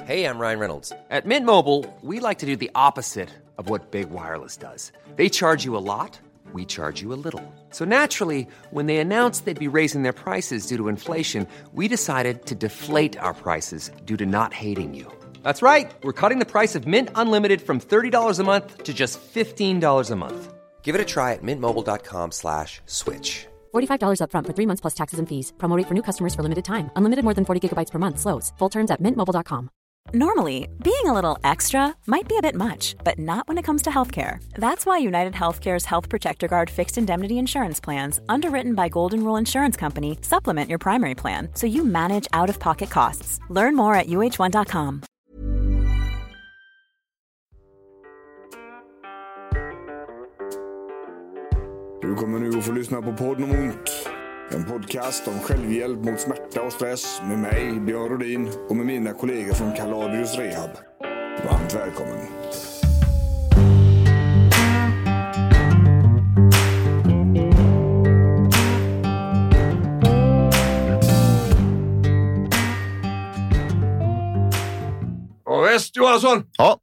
Hey, I'm Ryan Reynolds. At Mint Mobile, we like to do the opposite of what Big Wireless does. They charge you a lot, we charge you a little. So naturally, when they announced they'd be raising their prices due to inflation, we decided to deflate our prices due to not hating you. That's right. We're cutting the price of Mint Unlimited from $30 a month to just $15 a month. Give it a try at mintmobile.com/switch. $45 up front for 3 months plus taxes and fees. Promo rate for new customers for limited time. Unlimited more than 40 gigabytes per month. Slows full terms at mintmobile.com. Normally, being a little extra might be a bit much, but not when it comes to healthcare. That's why United Healthcare's Health Protector Guard fixed indemnity insurance plans, underwritten by Golden Rule Insurance Company, supplement your primary plan so you manage out-of-pocket costs. Learn more at uh1.com. Du kommer nu att få lyssna på Podden om ont. En podcast om självhjälp mot smärta och stress med mig, Björn Rodin, och med mina kollegor från Kaladius Rehab. Varmt välkommen. Och West Johansson! Ja.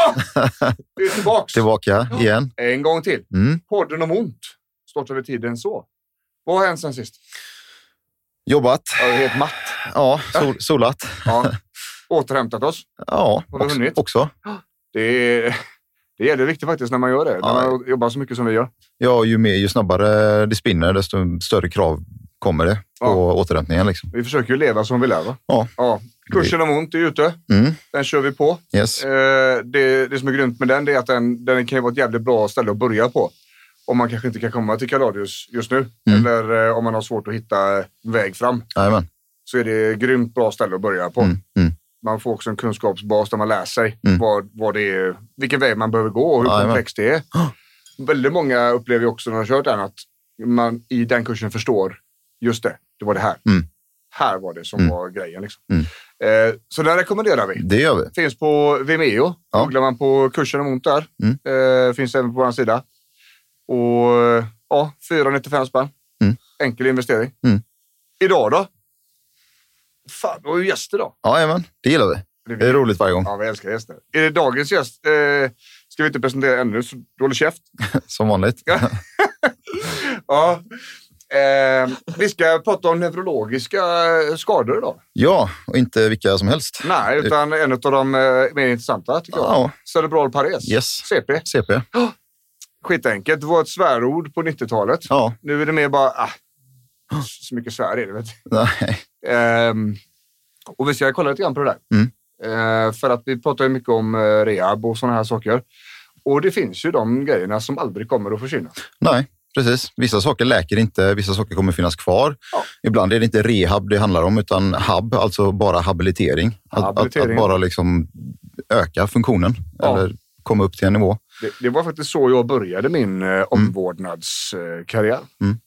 Vi är Tillbaka igen. En gång till. Mm. Podden om ont. Stort över tiden så. Vad har hänt sen sist? Jobbat. Jag är helt matt. Ja, solat. Ja. Återhämtat oss. Ja, Har vi hunnit? också. Det gäller riktigt faktiskt när man gör det. När man jobbar så mycket som vi gör. Ja, ju snabbare det spinner, desto större krav kommer det på återhämtningen. Liksom. Vi försöker ju leva som vi lever. Ja. Kursen om ont är ute. Den kör vi på. Yes. Det som är grymt med den är att den kan ju vara ett jävligt bra ställe att börja på. Om man kanske inte kan komma till Kaladius just nu. Eller om man har svårt att hitta väg fram. Jajamän. Så är det ett grymt bra ställe att börja på. Man får också en kunskapsbas där man lär sig vad det är, vilken väg man behöver gå och hur komplext det är. Väldigt många upplever också när de har kört den att man i den kursen förstår just det var det här. Här var det som var grejen. Liksom. Så den rekommenderar vi. Det gör vi. Finns på Vimeo. Googlar man på kursen om ont där. Finns även på vår sida. Och 495 spänn. Enkel investering. Idag då? Fan, det var ju gäst idag. Jajamän, det gillar vi. Det är roligt varje gång. Ja, vi älskar gäster. Är det dagens gäst? Ska vi inte presentera ännu, så du håller käft. Som vanligt. Ja. Vi ska prata om neurologiska skador idag. Ja, och inte vilka som helst. Nej, utan en av de mer intressanta tycker jag. Ja. Cerebral pares. Yes. CP. Skitenkelt. Det var ett svärord på 90-talet. Ja. Nu är det mer bara... så mycket svär är det, vet du. Nej. Och vi ska kolla lite grann på det där. För att vi pratar ju mycket om rehab och sådana här saker. Och det finns ju de grejerna som aldrig kommer att försvinna. Nej, precis. Vissa saker läker inte, vissa saker kommer finnas kvar. Ja. Ibland är det inte rehab det handlar om, utan hab, alltså bara habilitering. Att bara liksom öka funktionen eller komma upp till en nivå. Det var faktiskt så jag började min omvårdnadskarriär.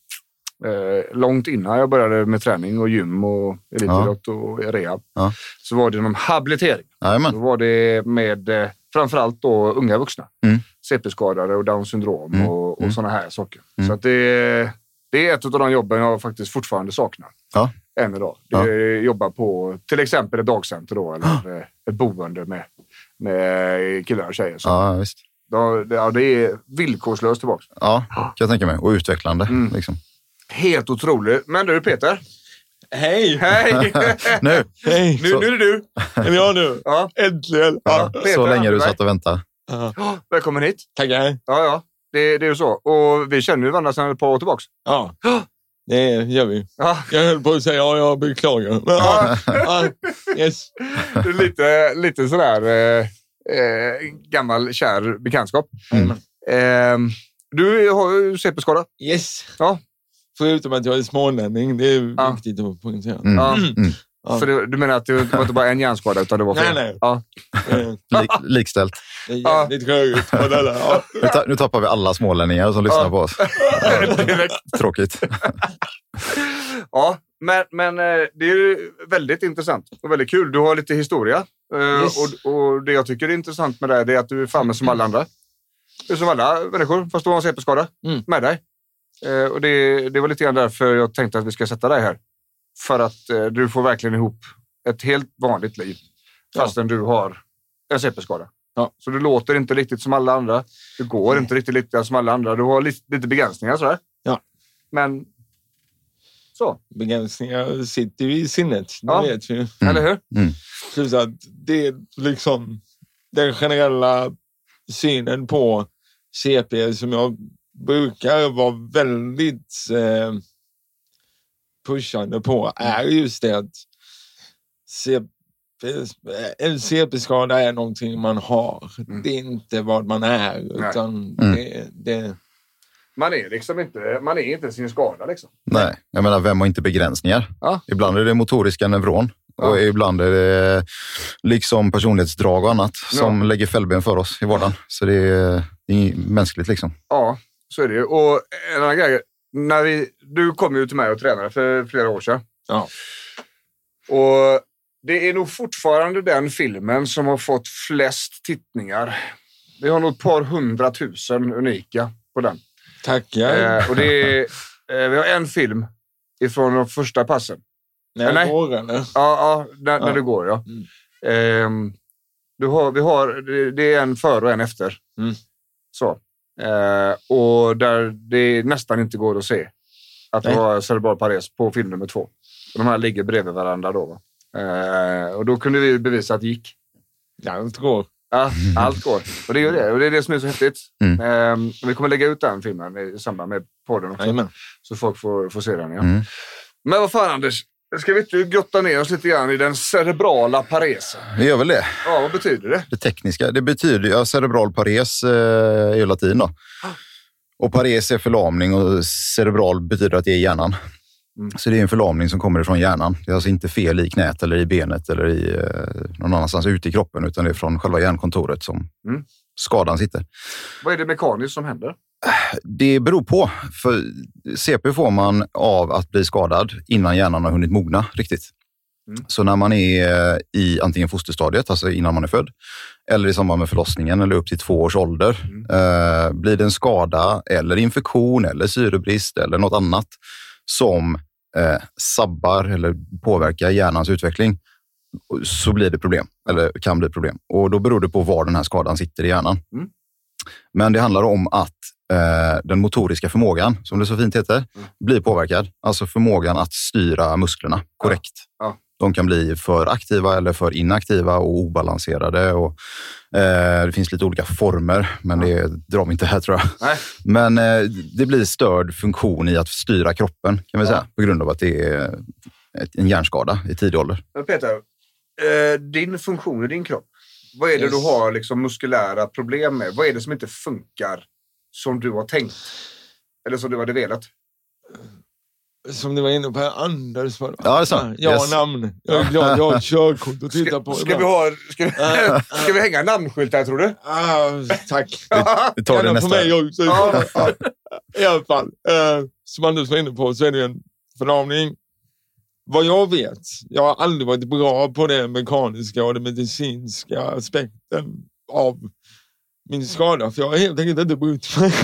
Långt innan jag började med träning och gym och elitidrott och rehab. Så var det inom habilitering. Då var det med framförallt då unga vuxna. CP-skadade och Down syndrom och sådana här saker. Så att det är ett av de jobben jag faktiskt fortfarande saknar. Än idag. Det jobbar på till exempel ett dagcenter då, eller ett boende med killar och tjejer. Ja, visst. Det är villkorslöst tillbaka. Ja, kan jag tänka mig. Och utvecklande. Liksom. Helt otroligt. Men du Peter. Hej! Nu. Hej. Nu är det du. Är det jag nu? Ja. Äntligen. Ja, Peter, så länge du satt och väntade. Välkommen hit. Tackar. Ja. Det är ju så. Och vi känner ju varandra sedan ett par år tillbaka. Ja. Det gör vi. Ja. Jag höll på att säga jag beklagar. Yes. Det är lite sådär gammal kär bekantskap. Du har ju CP-skada. Yes. Ja. Förutom att jag är smålänning. Det är viktigt att poängtera. Ja. För du menar att det var inte bara en hjärnskada utan det var fler? Nej. Ja. Likställt. Det är jävligt skönt. Nu tappar vi alla smålänningar som lyssnar på oss. Tråkigt. Ja, men det är ju väldigt intressant och väldigt kul. Du har lite historia. Yes. Och det jag tycker är intressant med det är att du är framme som alla andra. Du är som alla människor, fast du har en CP-skada med dig. Och det var lite grann därför jag tänkte att vi ska sätta dig här. För att du får verkligen ihop ett helt vanligt liv. fastän du har en CP-skada. Ja. Så du låter inte riktigt som alla andra. Du går inte riktigt lika som alla andra. Du har lite begränsningar sådär. Ja. Men så. Begränsningar sitter ju i sinnet. Det vet vi. Eller hur? Plus att det är liksom den generella synen på CP som jag brukar vara väldigt pushande på är just det att en CP-skada är någonting man har. Det är inte vad man är. Utan det... Man är inte sin skada liksom. Nej, jag menar vem har inte begränsningar? Ja. Ibland är det motoriska neuron. Och ibland är det liksom personlighetsdrag och annat som lägger fällben för oss i vardagen. Så det är mänskligt liksom. Ja, så är det ju. Och en annan grej, du kom ju till mig och tränade för flera år sedan. Ja. Och det är nog fortfarande den filmen som har fått flest tittningar. Vi har nog ett par 100 000 unika på den. Tackar. Och det är, vi har en film ifrån de första passen. När det går, eller? Ja, när det går, ja. Det är en före och en efter. Så. Och där det nästan inte går att se att det var cerebral pares på film nummer 2. De här ligger bredvid varandra då. Va? Och då kunde vi bevisa att det gick. Allt går. Ja, allt går. Och det är det. Och det är det som är så häftigt. Vi kommer lägga ut den filmen i samband med podden också. Amen. Så folk får se den, ja. Men vad fan, Anders? Ska vi inte grotta ner oss lite grann i den cerebrala paresen? Vi gör väl det. Ja, vad betyder det? Det tekniska. Det betyder ju cerebral pares är ju latin då. Och pares är förlamning och cerebral betyder att det är hjärnan. Så det är en förlamning som kommer ifrån hjärnan. Det är alltså inte fel i knät eller i benet eller i någon annanstans ute i kroppen, utan det är från själva hjärnkontoret som skadan sitter. Vad är det mekaniskt som händer? Det beror på. För CP får man av att bli skadad innan hjärnan har hunnit mogna riktigt. Så när man är i antingen fosterstadiet, alltså innan man är född, eller i samband med förlossningen eller upp till 2 års ålder, blir det en skada eller infektion eller syrebrist eller något annat som sabbar eller påverkar hjärnans utveckling, så blir det problem, eller kan bli problem. Och då beror det på var den här skadan sitter i hjärnan. Men det handlar om att den motoriska förmågan, som det så fint heter, blir påverkad. Alltså förmågan att styra musklerna korrekt. Ja. De kan bli för aktiva eller för inaktiva och obalanserade. Och, det finns lite olika former, men det drar vi inte här, tror jag. Nej. Men det blir störd funktion i att styra kroppen, kan vi säga, på grund av att det är en hjärnskada i tidig ålder. Men Peter, din funktion i din kropp, vad är det du har liksom muskulära problem med? Vad är det som inte funkar som du har tänkt? Eller som du hade velat? Som du var inne på här, Anders. Ja, det är sant. Namn. Jag är glad jag har ett körkort att titta på. Ska vi hänga en namnskylt här, tror du? Tack. Vi tar det nästa. På mig också. I alla fall. Som Anders var inne på så är det en förlamning. Vad jag vet, jag har aldrig varit bra på det mekaniska och den medicinska aspekten av min skada. För jag har helt enkelt inte brytt mig.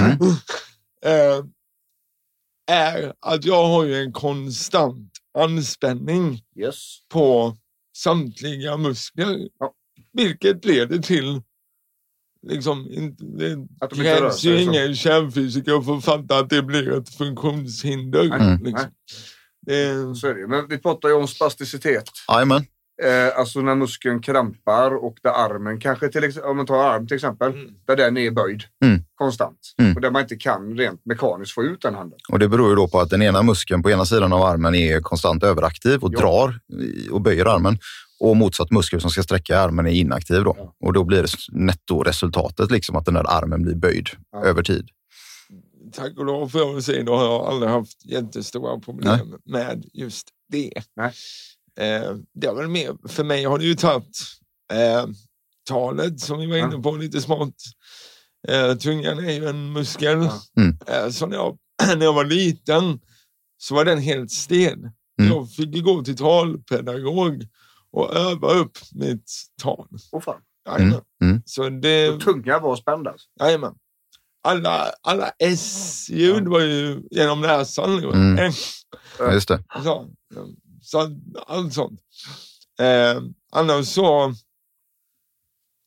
Är att jag har ju en konstant anspänning på samtliga muskler. Ja. Vilket leder till liksom, det krävs ju ingen kärnfysiker för att fatta att det blir ett funktionshinder. Liksom. Så är det. Men vi pratar ju om spasticitet. Amen. Alltså när muskeln krampar och där armen kanske, om man tar arm till exempel, där den är böjd konstant. Och där man inte kan rent mekaniskt få ut den handen. Och det beror ju då på att den ena muskeln på ena sidan av armen är konstant överaktiv och drar och böjer armen. Och motsatt muskel som ska sträcka armen är inaktiv då. Ja. Och då blir det nettoresultatet liksom att den där armen blir böjd över tid. Tack och lov för att säga, då har jag aldrig haft jättestora problem med just det. Nej. Det är väl mer, för mig har det ju tagit talet som vi var inne på lite smått. Tungan är ju en muskel. Så när jag var liten så var den helt stel. Jag fick gå till talpedagog och öva upp mitt tal. Så det... Tunga var spända. Jajamän. Alla S-ljud var ju genom näsan. Just det. Så allt sånt. Annars så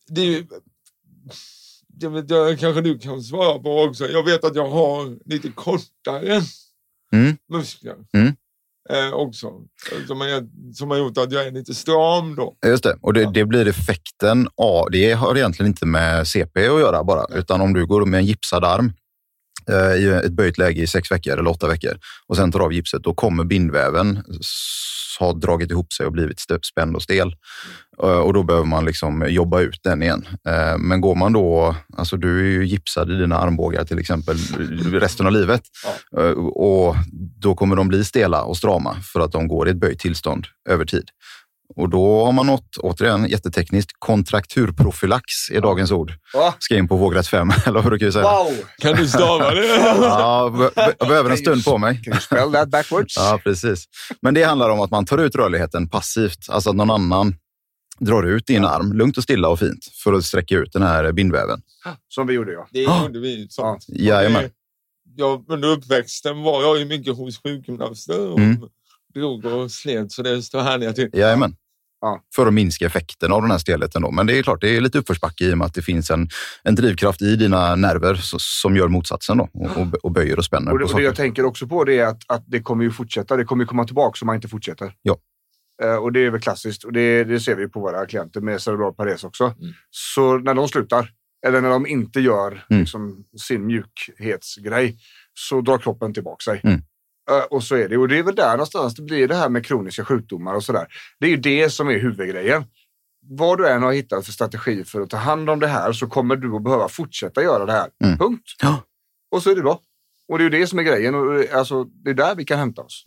det kanske du kan svara på också. Jag vet att jag har lite kortare muskler också. Som har gjort att jag är lite stram då. Just det, och det blir effekten av, det har egentligen inte med CP att göra bara, utan om du går med en gipsad arm i ett böjt läge i 6 veckor eller 8 veckor och sen tar av gipset, då kommer bindväven ha dragit ihop sig och blivit spänd och stel. Och då behöver man liksom jobba ut den igen. Men går man då, alltså du är ju gipsad i dina armbågar till exempel resten av livet. Och då kommer de bli stela och strama för att de går i ett böjt tillstånd över tid. Och då har man nått, återigen jättetekniskt, kontrakturprofylax är dagens ord. Ska in på vågrätt 5, eller vad brukar du säga? Wow! Kan du stava det? Ja, jag behöver en stund på mig. Can you spell that backwards? Ja, precis. Men det handlar om att man tar ut rörligheten passivt. Alltså att någon annan drar ut din arm, lugnt och stilla och fint, för att sträcka ut den här bindväven. Som vi gjorde, ja. Det gjorde vi. Jajamän. Under uppväxten var jag ju mycket hos sjukgymnaster och drog och slet, så det står härliga till. Jajamän. Ja. För att minska effekten av den här stelheten då. Men det är klart, det är lite uppförsbacke i och med att det finns en drivkraft i dina nerver som gör motsatsen då och böjer och spänner. Och det jag tänker också på det är att det kommer ju fortsätta. Det kommer ju komma tillbaka om man inte fortsätter. Ja. Och det är väl klassiskt. Och det ser vi på våra klienter med cerebral pares också. Så när de slutar, eller när de inte gör liksom, sin mjukhetsgrej, så drar kroppen tillbaka sig. Och så är det. Och det är väl där någonstans det blir det här med kroniska sjukdomar och sådär. Det är ju det som är huvudgrejen. Vad du än har hittat för strategi för att ta hand om det här, så kommer du att behöva fortsätta göra det här. Punkt. Ja. Och så är det bra. Och det är ju det som är grejen. Och, alltså, det är där vi kan hämta oss.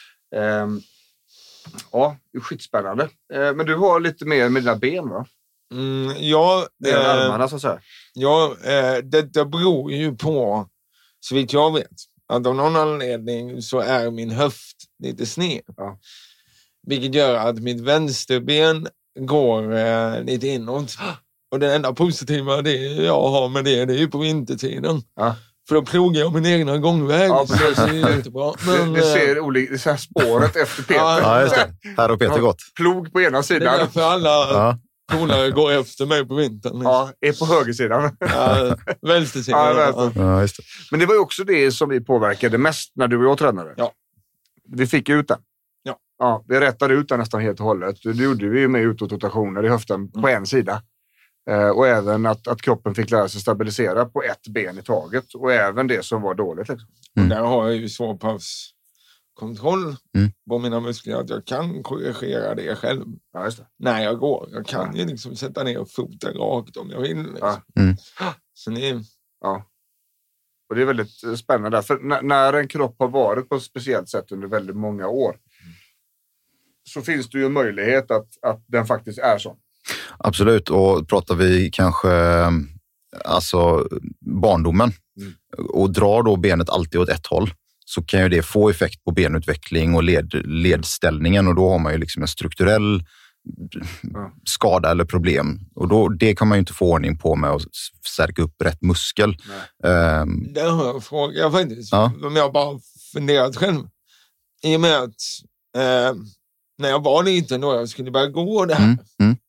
Ja, det är skitspännande. Men du har lite mer med dina ben, va? Ja. Det är armarna, så att säga. Ja, det beror ju på, så vitt jag vet, att av någon anledning så är min höft lite sned. Ja. Vilket gör att mitt vänsterben går lite inåt. Och det enda positiva jag har med det är ju på vintertiden. Ja. För då plogar jag min egna gångväg. Ja, så det ser jättebra. Men, det ser olika, det ser spåret efter Peter. Ja, just det. Här har Peter gått. Plog på ena sidan. Det är för alla polare går efter mig på vintern. Ja, är på högersidan. Ja, vänstersidan. Ja, just det. Men det var ju också det som vi påverkade mest när du och jag tränade. Ja. Vi fick ut den. Ja, vi rättade ut den nästan helt och hållet. Det gjorde vi med utåtrotationer i höften på en sida. Och även att kroppen fick lära sig stabilisera på ett ben i taget. Och även det som var dåligt. Liksom. Och där har jag ju så pass kontroll på mina muskler att jag kan korrigera det själv. Ja, just det. När jag går. Jag kan ju liksom sätta ner foten rakt om jag vill. Liksom. Så ja. Och det är väldigt spännande. För när en kropp har varit på ett speciellt sätt under väldigt många år, så finns det ju en möjlighet att den faktiskt är så. Absolut, och pratar vi kanske alltså barndomen och drar då benet alltid åt ett håll, så kan ju det få effekt på benutveckling och ledställningen, och då har man ju liksom en strukturell skada eller problem, och då, det kan man ju inte få ordning på med att stärka upp rätt muskel. Det har jag frågat faktiskt, om jag bara funderat själv. I och med att när jag var liten då jag skulle börja gå det här,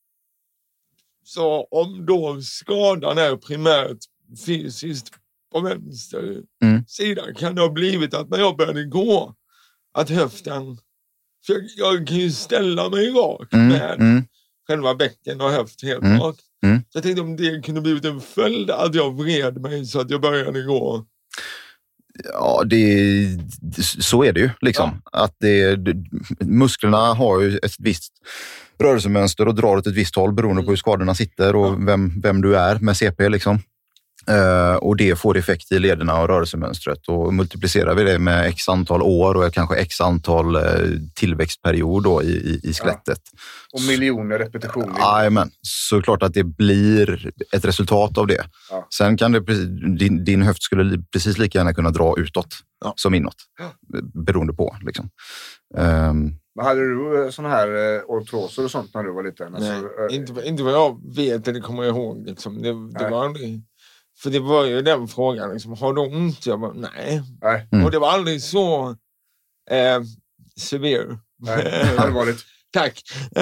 så om då skadan är primärt fysiskt på vänster sida, kan det ha blivit att när jag började gå, att höften, för jag kan ju ställa mig rakt med själva bäcken och höft helt rakt. Så jag tänkte om det kunde blivit en följd att jag vred mig så att jag började gå. Ja, så är det ju liksom. Ja. Att musklerna har ju ett visst rörelsemönster och drar åt ett visst håll beroende på hur skadorna sitter och vem du är med CP liksom. Och det får effekt i lederna och rörelsemönstret, och multiplicerar vi det med x antal år och kanske x antal tillväxtperiod då i skelettet. Och miljoner repetitioner. Jajamän, så klart att det blir ett resultat av det. Ja. Sen kan din höft skulle precis lika gärna kunna dra utåt som inåt, beroende på liksom. Men hade du såna här ortroser och sånt när du var liten? Nej, inte vad jag vet eller kommer ihåg liksom. Det var aldrig. För det var ju den frågan liksom, har du ont? Jag bara, nej. Och det var aldrig så severe. Nej, allvarligt. Tack.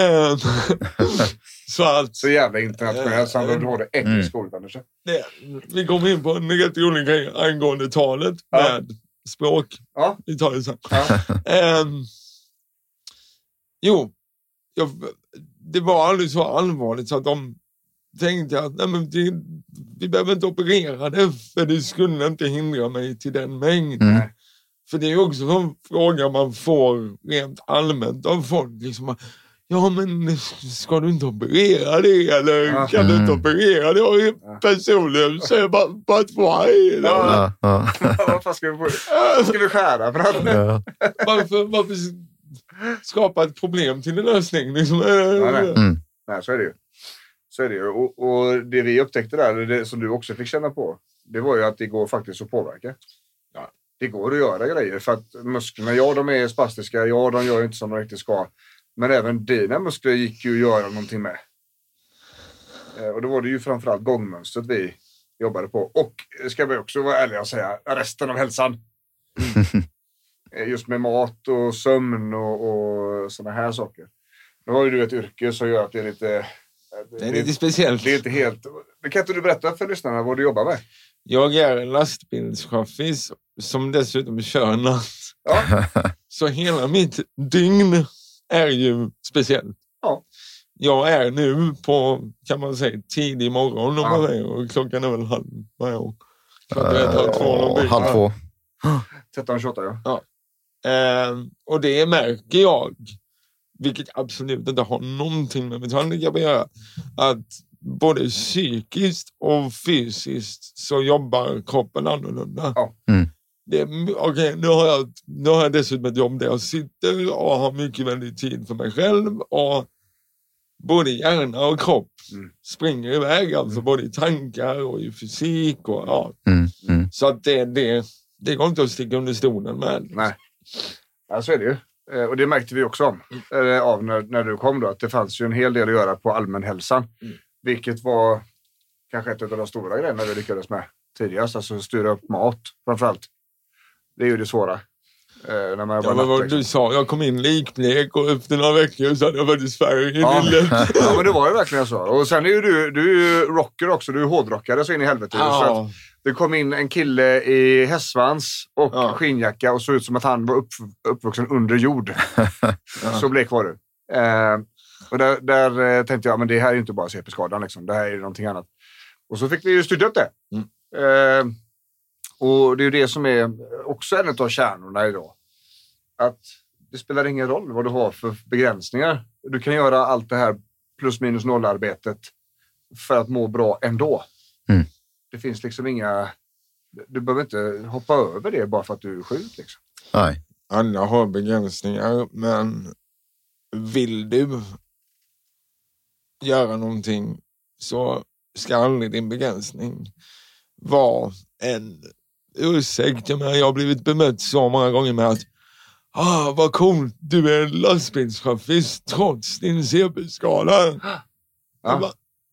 Så jävla internationellt som du har det engelsk skolan. Vi kommer in på en rätt rolig grej angående talet med språk. Ja. Vi tar det sen. Ja. Det var aldrig så allvarligt så att de tänkte att vi behöver inte operera det, för det skulle inte hindra mig till den mängden. För det är också en fråga man får rent allmänt av folk. Liksom, ja, men ska du inte operera det? Eller kan du inte operera det? Och personligen så är bara why? Vad fan ska du få? Ska du skära? Varför skapa ett problem till en lösning? Liksom? Nej, så är det ju. Och det vi upptäckte där, det som du också fick känna på, det var ju att det går faktiskt att påverka. Ja. Det går att göra grejer för att musklerna, de är spastiska, de gör inte som de riktigt ska. Men även dina muskler gick ju att göra någonting med. Och då var det ju framförallt gångmönstret vi jobbade på. Och ska vi också vara ärliga och säga, resten av hälsan. Just med mat och sömn och såna här saker. Nu har ju du ett yrke som gör att det är lite... Det är lite speciellt. Det är inte helt... Men kan inte du berätta för lyssnarna vad du jobbar med? Jag är en lastbilschaffis som dessutom kör natt. Ja. Så hela mitt dygn är ju speciellt. Ja. Jag är nu på, kan man säga, tidig morgon och klockan är väl halv 2. 13:28, ja. Och det märker jag, vilket absolut inte har någonting med mitt handikapp att göra, att både psykiskt och fysiskt så jobbar kroppen annorlunda. Ja. Nu har jag dessutom ett jobb där jag sitter och har mycket väldigt tid för mig själv, och både hjärna och kropp springer iväg, alltså både i tankar och i fysik och så att det går inte att sticka under stolen med. Nej, så är det ju. Och det märkte vi också av när du kom då, att det fanns ju en hel del att göra på allmänhälsan. Vilket var kanske ett av de stora grejerna vi lyckades med tidigast. Alltså styra upp mat framförallt. Det är ju det svåra. När man men vad du sa, jag kom in likblek och efter några veckor så hade jag faktiskt färg. Ja, men det var ju verkligen så. Och sen är ju du är ju rocker också, du är hårdrockare så in i helvete. Ja. Så att det kom in en kille i hästsvans och skinnjacka och såg ut som att han var uppvuxen under jord. Så blek var du. Och där tänkte jag, men det här är ju inte bara CP-skadan liksom. Det här är någonting annat. Och så fick vi ju styra upp det. Och det är ju det som är också en av kärnorna idag. Att det spelar ingen roll vad du har för begränsningar. Du kan göra allt det här plus minus noll-arbetet för att må bra ändå. Det finns liksom inga... Du behöver inte hoppa över det bara för att du är sjuk liksom. Nej. Alla har begränsningar, men vill du göra någonting så ska aldrig din begränsning vara en ursäkt. Jag har blivit bemött så många gånger med att vad coolt, du är lastbilschaffis trots din CP-skala. Va?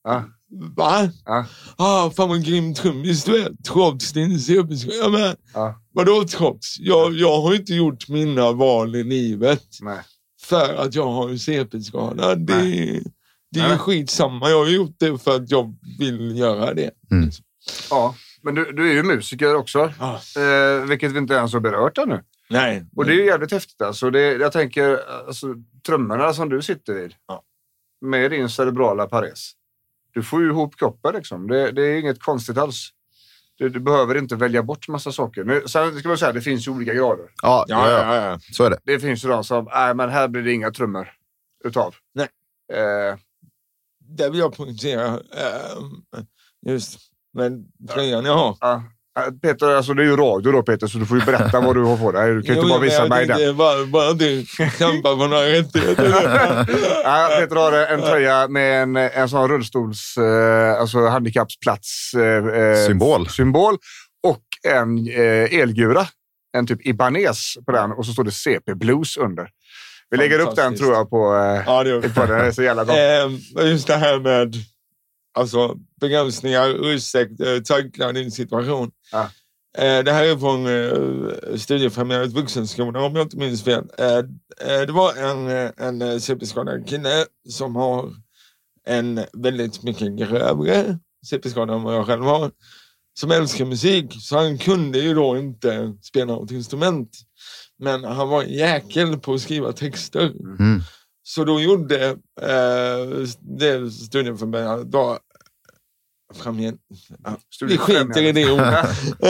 Fan vad grym trummis du är trots din CP-skala. Vadå trots? Jag har inte gjort mina val i livet. Nej. För att jag har en CP-skala. Det är skitsamma. Jag har gjort det för att jag vill göra det. Ja, men du är ju musiker också. Vilket vi inte ens har berört ännu. Nej. Och det är ju jävligt häftigt. Alltså jag tänker, trummorna som du sitter vid. Med din cerebrala pares. Du får ju ihop kroppen liksom. Det är inget konstigt alls. Du behöver inte välja bort massa saker. Sen ska man säga, det finns ju olika grader. Ja. Så är det. Det finns ju de som, men här blir det inga trummor utav. Nej. Det vill jag poängtera. Just, men tröjan jag har. Ja. Peter, alltså det är ju radio då Peter, så du får ju berätta vad du har på dig. Du kan inte bara visa mig den. Det är bara du kämpar för några rättigheter. Peter har en tröja med en sån rullstols, alltså handikappsplats symbol och en elgura. En typ Ibanez på den, och så står det CP Blues under. Vi lägger upp den tror jag på den är så jävla bra. Just det här med begränsningar, ursäkt, tackla din situation. Det här är från Studiefrämjandet Vuxenskolan, om jag inte minns fel. Det var en CP-skadad kille som har en väldigt mycket grövre CP-skada än vad jag själv har. Som älskar musik, så han kunde ju då inte spela något instrument. Men han var en jäkel på att skriva texter. Så då gjorde det Studiefrämjandet då framgent. Vi skiter i det ordet.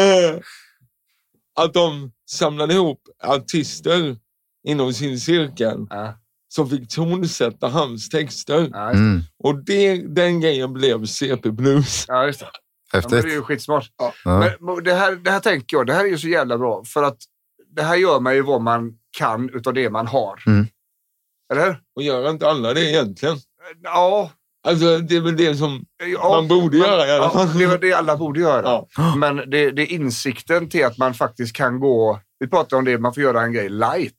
Att de samlade ihop artister inom sin cirkel som fick tonsätta hans texter. Och den grejen blev CP Blues. Ja, just det. Häftigt. Ja, det är ju skitsmart. Ja. Men det här tänker jag, det här är ju så jävla bra. För att det här gör man ju vad man kan utav det man har. Eller? Och gör inte alla det egentligen? Ja. Alltså det är väl det som man borde göra i alla fall. Ja, det är väl det alla borde göra. Ja. Men det är insikten till att man faktiskt kan gå... Vi pratar om det, man får göra en grej light.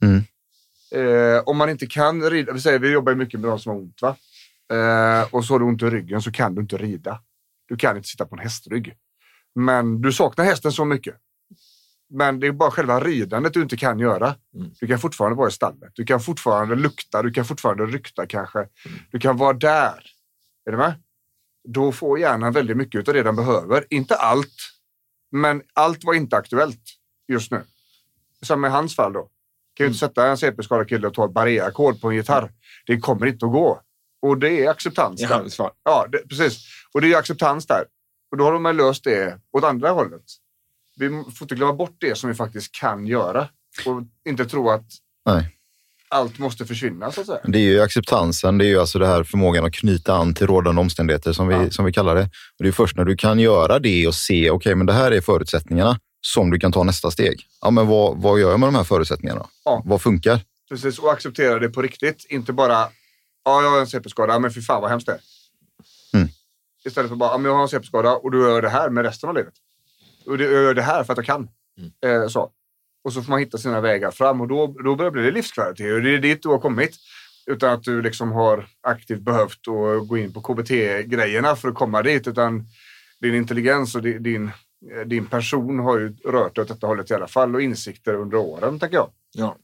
Om man inte kan rida... Vi jobbar ju mycket med de som har ont, va? Och så har du ont i ryggen så kan du inte rida. Du kan inte sitta på en hästrygg. Men du saknar hästen så mycket. Men det är bara själva ridandet du inte kan göra. Du kan fortfarande vara i stallet. Du kan fortfarande lukta. Du kan fortfarande rykta kanske. Du kan vara där. Är du med? Då får hjärnan väldigt mycket av det den behöver. Inte allt. Men allt var inte aktuellt just nu. Som i hans fall då. Kan ju inte sätta en CP-skadad kille och ta ett barré-ackord på en gitarr. Det kommer inte att gå. Och det är acceptans där. Ja, precis. Och det är acceptans där. Och då har de löst det åt andra hållet. Vi får inte glömma bort det som vi faktiskt kan göra. Och inte tro att allt måste försvinna, så att säga. Det är ju acceptansen, det är ju alltså det här förmågan att knyta an till rådande omständigheter som vi kallar det. Och det är först när du kan göra det och se, okej, men det här är förutsättningarna som du kan ta nästa steg. Ja, men vad gör jag med de här förutsättningarna? Ja. Vad funkar? Precis, och acceptera det på riktigt. Inte bara, jag har en CP-skada, men för fan vad hemskt det är. Istället för bara, jag har en CP-skada och du gör det här med resten av livet. Och jag gör det här för att jag kan. Så. Och så får man hitta sina vägar fram och då börjar det bli livskvalitet. Och det är dit du har kommit. Utan att du liksom har aktivt behövt att gå in på KBT-grejerna för att komma dit. Utan din intelligens och din person har ju rört åt detta hållet i alla fall. Och insikter under åren, tänker jag. Ja.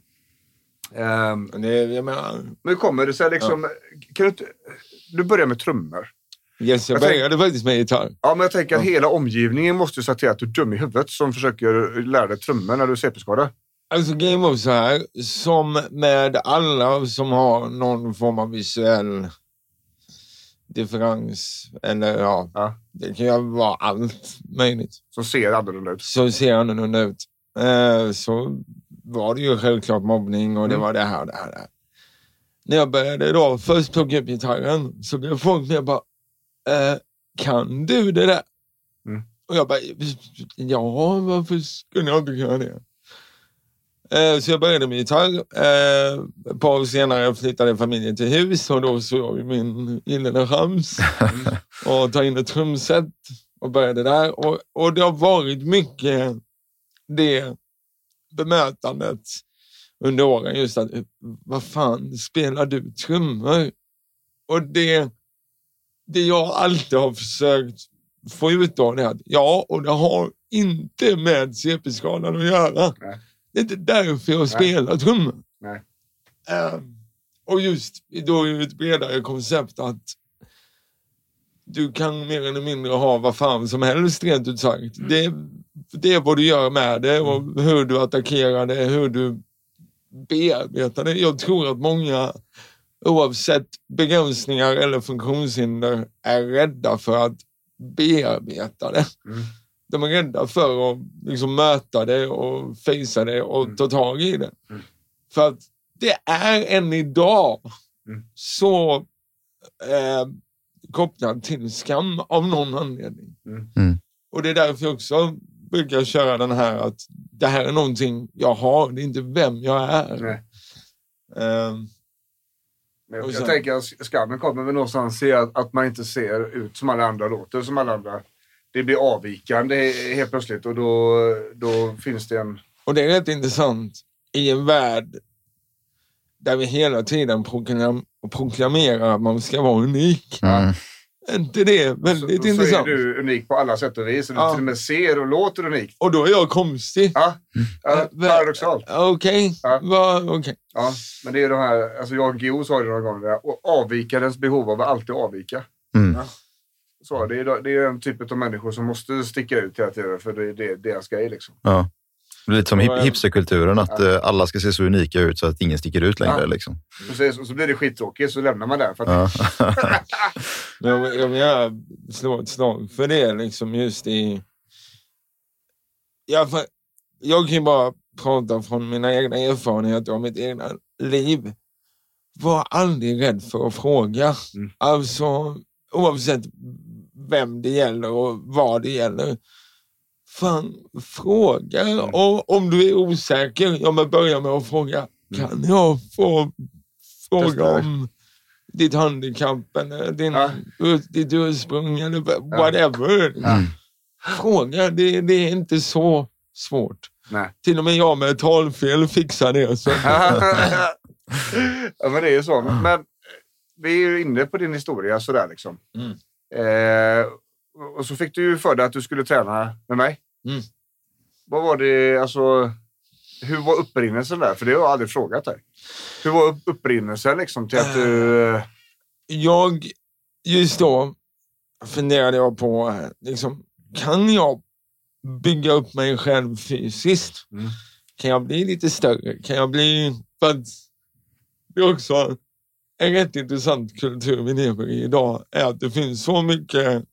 Jag menar... Nu kommer det så här liksom... Kan du börjar med trummor. Yes, jag började faktiskt med gitarr. Ja, men jag tänker att hela omgivningen måste ju säga till att du är dum i huvudet som försöker lära dig trummor när du är CP-skadad. Alltså game of så här, som med alla som har någon form av visuell differens, eller det kan ju vara allt möjligt. Så ser annorlunda ut. Så ser annorlunda ut. Så var det ju självklart mobbning och det var det här. När jag började då först plocka upp gitarren så blev folk mer bara, kan du det där? Och jag bara, ja, varför skulle jag inte göra det? Så jag började med gitarr. Ett par år senare flyttade familjen till hus och då såg jag min gyllene chans och ta in ett trumset och började där. Och det har varit mycket det bemötandet under åren, just att, vad fan, spelar du trummor? Och det jag alltid har försökt få ut av det här, och det har inte med CP-skadan att göra. Nej. Det är inte därför jag spelar trummor. Nej. Och just då är det ett bredare koncept att du kan mer eller mindre ha vad fan som helst rent ut sagt. Det är vad du gör med det och hur du attackerar det, hur du bearbetar det. Jag tror att många, oavsett begränsningar eller funktionshinder, är rädda för att bearbeta det. De är rädda för att liksom möta det och fejsa det och ta tag i det. För att det är än idag så kopplad till skam av någon anledning. Och det är därför jag också brukar köra den här att det här är någonting jag har, det är inte vem jag är. Jag tänker att skammen kommer väl någonstans i att man inte ser ut som alla andra, låter som alla andra. Det blir avvikande helt plötsligt och då finns det en... Och det är rätt intressant i en värld där vi hela tiden proklamerar att man ska vara unik. inte det väldigt intressant? Så är du unik på alla sätt och vis. Och du till och med ser och låter unik. Och då är jag konstig. Ja, paradoxalt. Okej. Ja, men det är de här, alltså jag och Geo sa det några gånger, och avvikarens behov av att alltid avvika. Ja. Så det är en typ av människor som måste sticka ut hela tiden, för det är deras grej liksom. Ja. Det är lite som hipsterkulturen, att alla ska se så unika ut så att ingen sticker ut längre. Liksom. Precis, och så blir det skittråkigt, så lämnar man där. För att jag vill slå ett slag för det liksom, just i... Jag kan ju bara prata från mina egna erfarenheter av mitt egna liv. Var aldrig rädd för att fråga. Alltså, oavsett vem det gäller och vad det gäller. Fan, fråga. Och om du är osäker, men börja med att fråga. Kan jag få fråga om ditt handikapp eller ditt ursprung eller whatever? Fråga, det är inte så svårt. Nej. Till och med jag med talfel fixar det. Så. Ja, men det är ju så. Men vi är ju inne på din historia sådär liksom. Och så fick du ju för dig att du skulle träna med mig. Vad var det, alltså, hur var upprinnelsen där? För det har jag aldrig frågat dig. Hur var upprinnelsen liksom till att du... Just då funderade jag på, liksom, kan jag bygga upp mig själv fysiskt? Kan jag bli lite större? Kan jag bli... Det är också en rätt intressant kultur vi lever i idag, är att det finns så mycket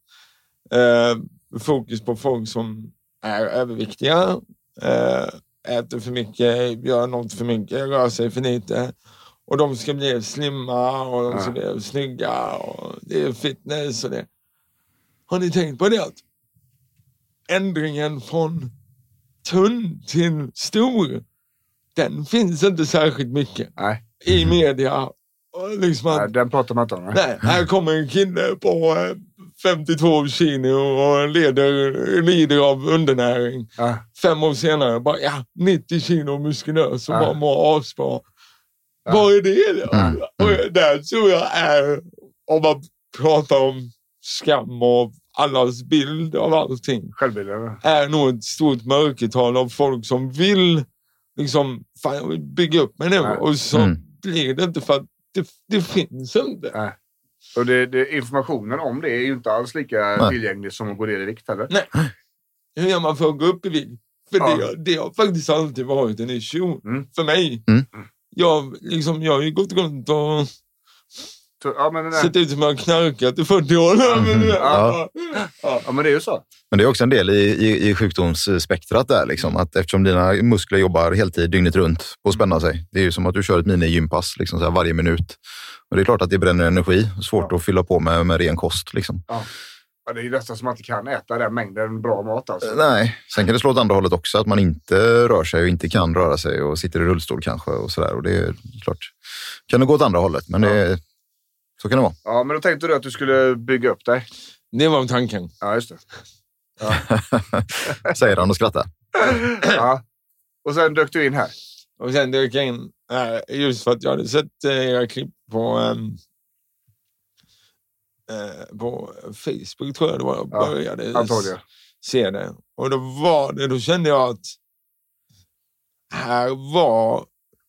fokus på folk som är överviktiga, äter för mycket, gör något för mycket, rör sig för lite, och de ska bli slimma och de ska bli snygga och det är fitness och det. Har ni tänkt på det? Att ändringen från tunn till stor, den finns inte särskilt mycket i media. Och liksom den pratar man inte om. Nej, här kommer en kille på 52 kilo och lider av undernäring. 5 år senare bara 90 kilo muskulös och bara mår asbra. Vad är det då? Och där tror jag är, om man pratar om skam och allas bild av allting, självbilden, är nog ett stort mörkertal av folk som vill liksom bygga upp med det, och så blir det inte för att det finns inte. Och informationen om det är ju inte alls lika tillgänglig som att gå ner i vikt heller. Nej. Hur gör man för att gå upp i vikt? För det har faktiskt alltid varit en issue för mig. Jag har ju gått runt och sett ut som jag har knarkat i 40 år. Ja, men det är ju så. Men det är också en del i sjukdomsspektrat där, liksom, att eftersom dina muskler jobbar heltid dygnet runt på att spänna sig. Det är ju som att du kör ett mini-gympass liksom, så här, varje minut. Och det är klart att det bränner energi. Svårt att fylla på med ren kost. Liksom. Ja, det är ju nästan som att man kan äta den mängden bra mat. Alltså. Nej, sen kan det slå åt andra hållet också. Att man inte rör sig och inte kan röra sig och sitter i rullstol kanske. Och sådär. Och det är klart, kan det gå åt andra hållet. Men så kan det vara. Ja, men då tänkte du att du skulle bygga upp dig. Det var tanken. Ja, just det. Säger han och skrattar. Och sen dök du in här. Och sen dök jag in just för att jag hade sett era klipp på Facebook, tror jag det var. Jag började se det. Och då kände jag att här var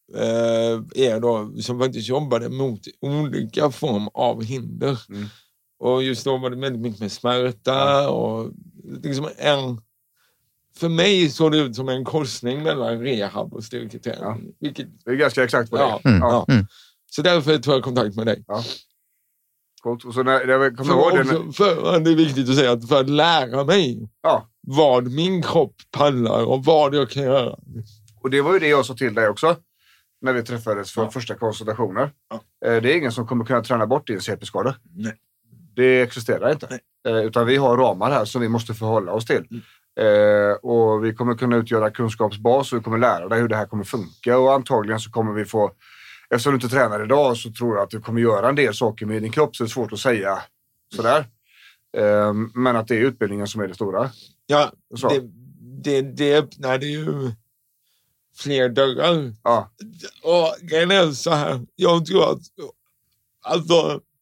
då som faktiskt jobbade mot olika form av hinder. Och just då var det väldigt mycket med smärta och liksom för mig såg det ut som en korsning mellan rehab och styrketräning. Det är ganska exakt på det. Så därför tog jag kontakt med dig. Coolt. Och så det är viktigt att säga att för att lära mig vad min kropp pallar och vad jag kan göra. Och det var ju det jag sa till dig också när vi träffades för första konsultationer. Det är ingen som kommer kunna träna bort din CP-skada. Nej. Det existerar inte. Utan vi har ramar här som vi måste förhålla oss till. Och vi kommer kunna utgöra kunskapsbas och vi kommer lära dig hur det här kommer funka. Och antagligen så kommer vi få, eftersom du inte tränar idag så tror jag att du kommer göra en del saker med din kropp, så det är svårt att säga sådär. Men att det är utbildningen som är det stora. Ja, det öppnar ju fler dörrar. Och grejen är så här, jag tror att alltså,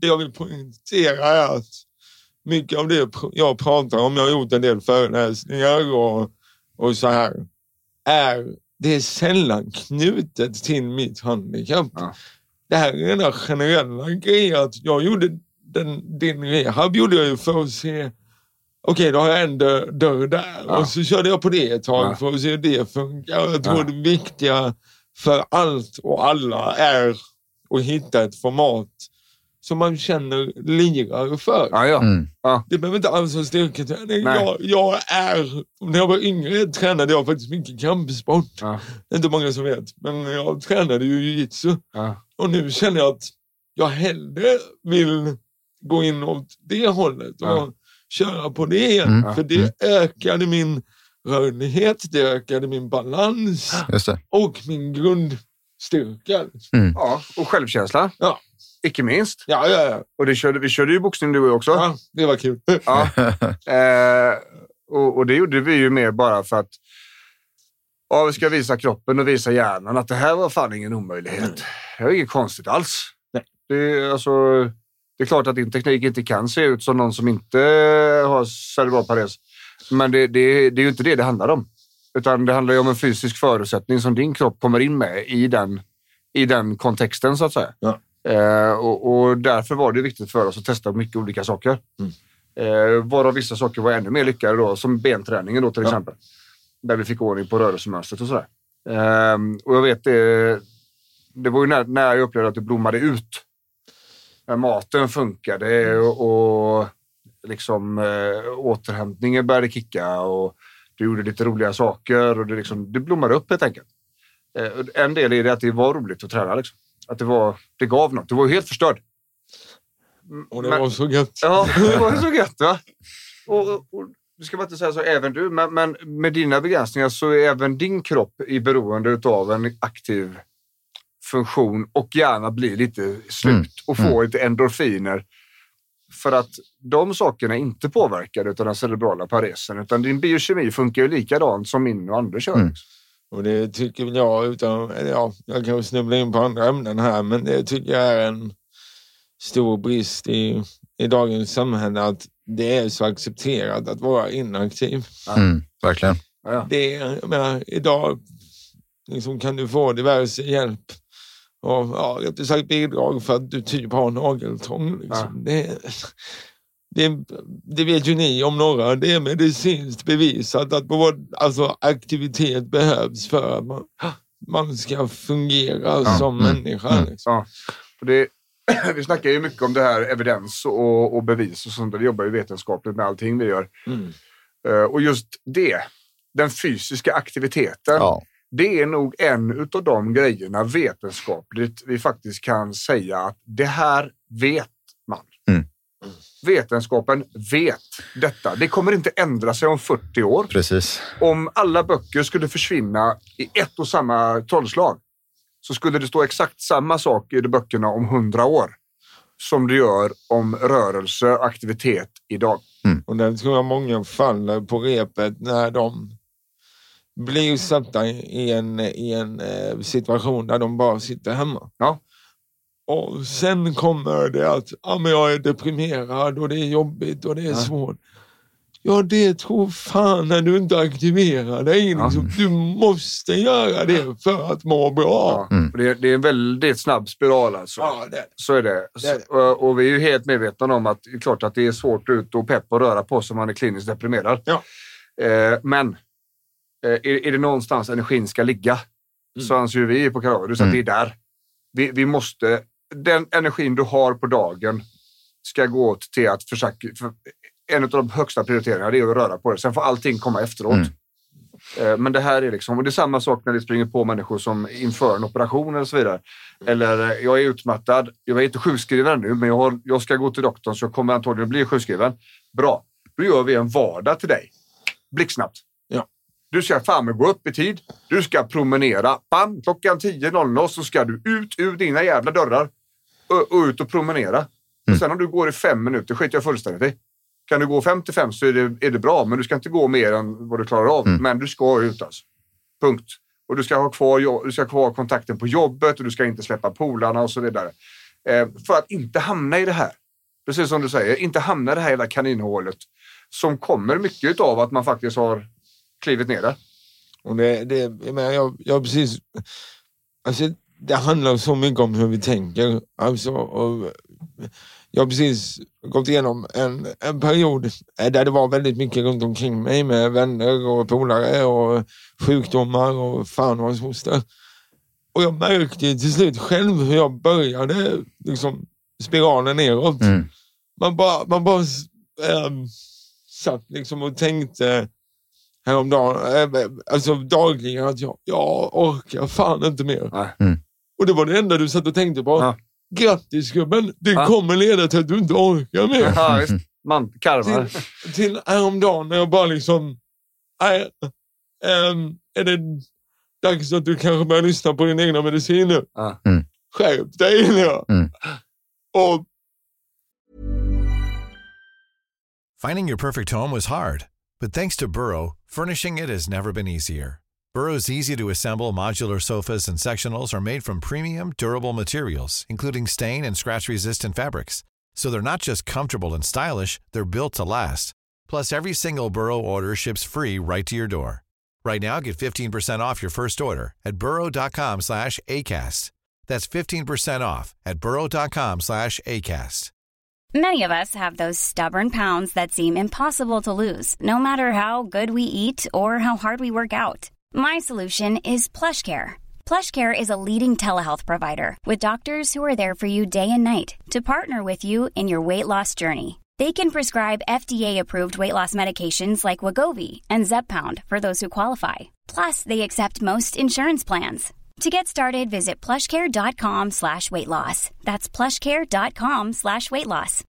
det jag vill poängtera är att mycket av det jag pratar om, jag har gjort en del föreläsningar och så här, det är sällan knutet till mitt handikapp. Ja. Det här är den generella grejen att jag gjorde din rehab gjorde jag ju för att se okej, då har jag en dörr där. Ja. Och så körde jag på det ett tag för att se hur det funkar. Jag tror det viktiga för allt och alla är att hitta ett format som man känner lirare för. Det behöver inte alls ha styrketräning. När jag var yngre tränade jag faktiskt mycket kampsport. Det är inte många som vet. Men jag tränade ju jiu-jitsu. Och nu känner jag att jag hellre vill gå in åt det hållet och köra på det igen. För det ökade min rörlighet, det ökade min balans och min grundstyrka. Ja, och självkänsla. Ja. Icke minst. Ja. Och vi körde ju boxning du också. Ja, det var kul. Ja. Och det gjorde vi ju mer bara för att vi ska visa kroppen och visa hjärnan att det här var fan ingen omöjlighet. Det var inget konstigt alls. Nej. Det är klart att din teknik inte kan se ut som någon som inte har cerebral pares. Men det är ju inte det handlar om. Utan det handlar ju om en fysisk förutsättning som din kropp kommer in med i den kontexten så att säga. Ja. Och därför var det viktigt för oss att testa mycket olika saker. Varav vissa saker var ännu mer lyckade då, som benträningen då till exempel. Där vi fick ordning på rörelsemönstret och sådär. Och jag vet det var ju när jag upplevde att det blommade ut. När maten funkade och liksom återhämtningen började kicka och du gjorde lite roliga saker och det blommade upp helt enkelt. En del i det att det var roligt att träna liksom. Att det gav något. Du var ju helt förstörd. Och det var så gött. Ja, det var så gött va? Och du ska bara inte säga så även du, men med dina begränsningar så är även din kropp i beroende av en aktiv funktion och gärna blir lite slut och få lite endorfiner. För att de sakerna inte påverkar utan den cerebrala paresen, utan din biokemi funkar ju likadant som min och andra kör. Och det tycker jag, jag kan snubbla in på andra ämnen här, men det tycker jag är en stor brist i dagens samhälle att det är så accepterat att vara inaktiv. Verkligen. Det är, idag liksom kan du få diverse hjälp och jag har sagt bidrag för att du typ har nageltrång. Liksom. Det vet ju ni om några. Det är medicinskt bevisat att aktivitet behövs för att man ska fungera som människa. Liksom. Ja. Vi snackar ju mycket om det här evidens och bevis och sånt. Vi jobbar ju vetenskapligt med allting vi gör. Och just den fysiska aktiviteten, det är nog en av de grejerna vetenskapligt vi faktiskt kan säga att det här vet man. Vetenskapen vet detta. Det kommer inte ändra sig om 40 år. Precis. Om alla böcker skulle försvinna i ett och samma trollslag så skulle det stå exakt samma sak i de böckerna om 100 år som det gör om rörelse och aktivitet idag. Och där tror jag många faller på repet när de blir satta i en situation där de bara sitter hemma. Ja. Och sen kommer det att men jag är deprimerad och det är jobbigt och det är svårt. Ja, det tror fan när du inte aktiverar dig. Liksom. Du måste göra det för att må bra. Det är en väldigt snabb spiral alltså. Ja, så är det. Och vi är ju helt medvetna om att det är klart att det är svårt ut och pepp och röra på som man är kliniskt deprimerad. Ja. Men är det någonstans energin ska ligga så anser ju vi på Karadio så att det är där. Vi måste, den energin du har på dagen ska gå åt till att försöka, en av de högsta prioriteringarna det är att röra på det. Sen får allting komma efteråt. Men det här är liksom, och det är samma sak när vi springer på människor som inför en operation eller så vidare. Eller jag är utmattad, jag är inte sjukskriven nu men jag ska gå till doktorn så jag kommer antagligen bli sjukskriven. Bra, då gör vi en vardag till dig. Blixtsnabbt. Ja. Du ska fan gå upp i tid, du ska promenera. Bam, klockan 10.00 så ska du ut ur dina jävla dörrar och ut och promenera. Och sen om du går i 5 minuter skiter jag fullständigt i. Kan du gå 55 så är det bra, men du ska inte gå mer än vad du klarar av. Men du ska ut alltså. Punkt. Och du ska ha kvar kontakten på jobbet och du ska inte släppa polarna och så vidare. För att inte hamna i det här. precis som du säger, inte hamna i det här hela kaninhålet som kommer mycket av att man faktiskt har klivit ner där. Och jag precis... Alltså, det handlar så mycket om hur vi tänker. Alltså, och jag har precis gått igenom en period där det var väldigt mycket runt omkring mig med vänner och polare och sjukdomar och fan och hans moster. Och jag märkte till slut själv hur jag började liksom spiralen neråt. Man bara satt liksom och tänkte häromdagen, alltså dagligen, att jag orkar fan inte mer. Och det var det enda du satt och tänkte på. Ja. Grattis gubben, det kommer leda till att du inte orkar mer. Ja, visst. Man, karma. Till häromdagen när jag bara liksom, är det dags att du kanske börjar lyssna på din egna medicin nu? Skärp dig, ja. Och Finding your perfect home was hard, but thanks to Burrow, furnishing it has never been easier. Burrow's easy-to-assemble modular sofas and sectionals are made from premium, durable materials, including stain and scratch-resistant fabrics. So they're not just comfortable and stylish, they're built to last. Plus, every single Burrow order ships free right to your door. Right now, get 15% off your first order at burrow.com/ACAST. That's 15% off at burrow.com/ACAST. Many of us have those stubborn pounds that seem impossible to lose, no matter how good we eat or how hard we work out. My solution is PlushCare. PlushCare is a leading telehealth provider with doctors who are there for you day and night to partner with you in your weight loss journey. They can prescribe FDA-approved weight loss medications like Wegovy and Zepbound for those who qualify. Plus, they accept most insurance plans. To get started, visit plushcare.com/weightloss. That's plushcare.com/weightloss.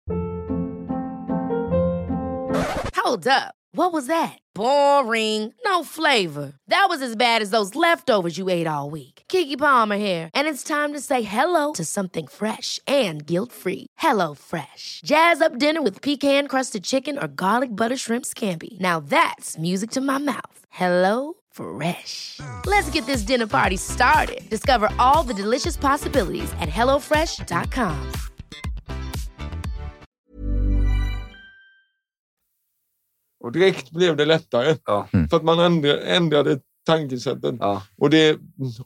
Hold up. What was that? Boring. No flavor. That was as bad as those leftovers you ate all week. Keke Palmer here, and it's time to say hello to something fresh and guilt-free. Hello Fresh. Jazz up dinner with pecan-crusted chicken or garlic butter shrimp scampi. Now that's music to my mouth. Hello Fresh. Let's get this dinner party started. Discover all the delicious possibilities at hellofresh.com. Och direkt blev det lättare. För att man ändrade tankesättet. Och det,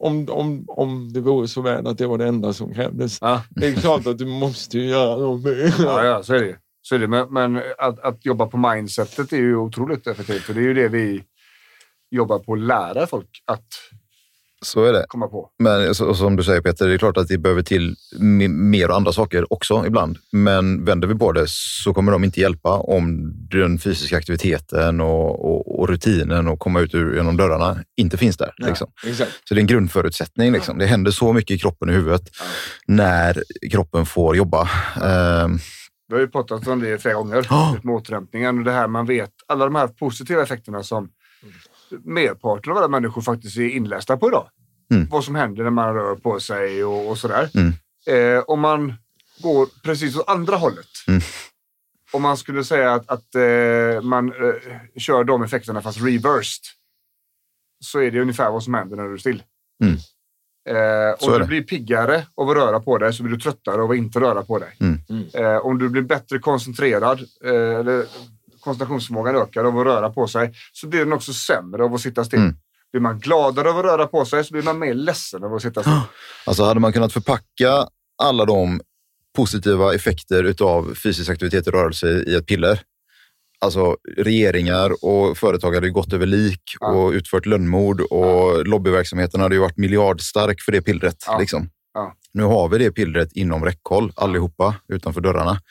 om det vore så väl att det var det enda som krävdes. Det är klart att du måste göra något. Ja, så är det. Så är det. Men att jobba på mindsetet är ju otroligt effektivt. För det är ju det vi jobbar på att lära folk att så är det. Komma på. Men som du säger Peter, det är klart att det behöver till mer och andra saker också ibland. Men vänder vi på det så kommer de inte hjälpa om den fysiska aktiviteten och rutinen och komma ut genom dörrarna inte finns där. Liksom. Exakt. Så det är en grundförutsättning. Liksom. Det händer så mycket i kroppen och huvudet när kroppen får jobba. Vi har ju pratat om det flera gånger med återhämtningen och det här man vet, alla de här positiva effekterna som merparten av alla människor faktiskt är inlästa på idag. Vad som händer när man rör på sig och sådär. Om man går precis åt andra hållet. Om man skulle säga att man kör de effekterna fast reversed, så är det ungefär vad som händer när du är still. Om du blir piggare av att röra på dig så blir du tröttare av att inte röra på dig. Om du blir bättre koncentrerad eller koncentrationsförmågan ökar av att röra på sig så blir den också sämre av att sitta still. Blir man gladare av att röra på sig så blir man mer ledsen av att sitta still. Alltså hade man kunnat förpacka alla de positiva effekter utav fysisk aktivitet och rörelse i ett piller. Alltså regeringar och företag hade ju gått över lik och utfört lönnmord och lobbyverksamheten hade ju varit miljardstark för det pillret. Liksom. Nu har vi det pillret inom räckhåll allihopa utanför dörrarna.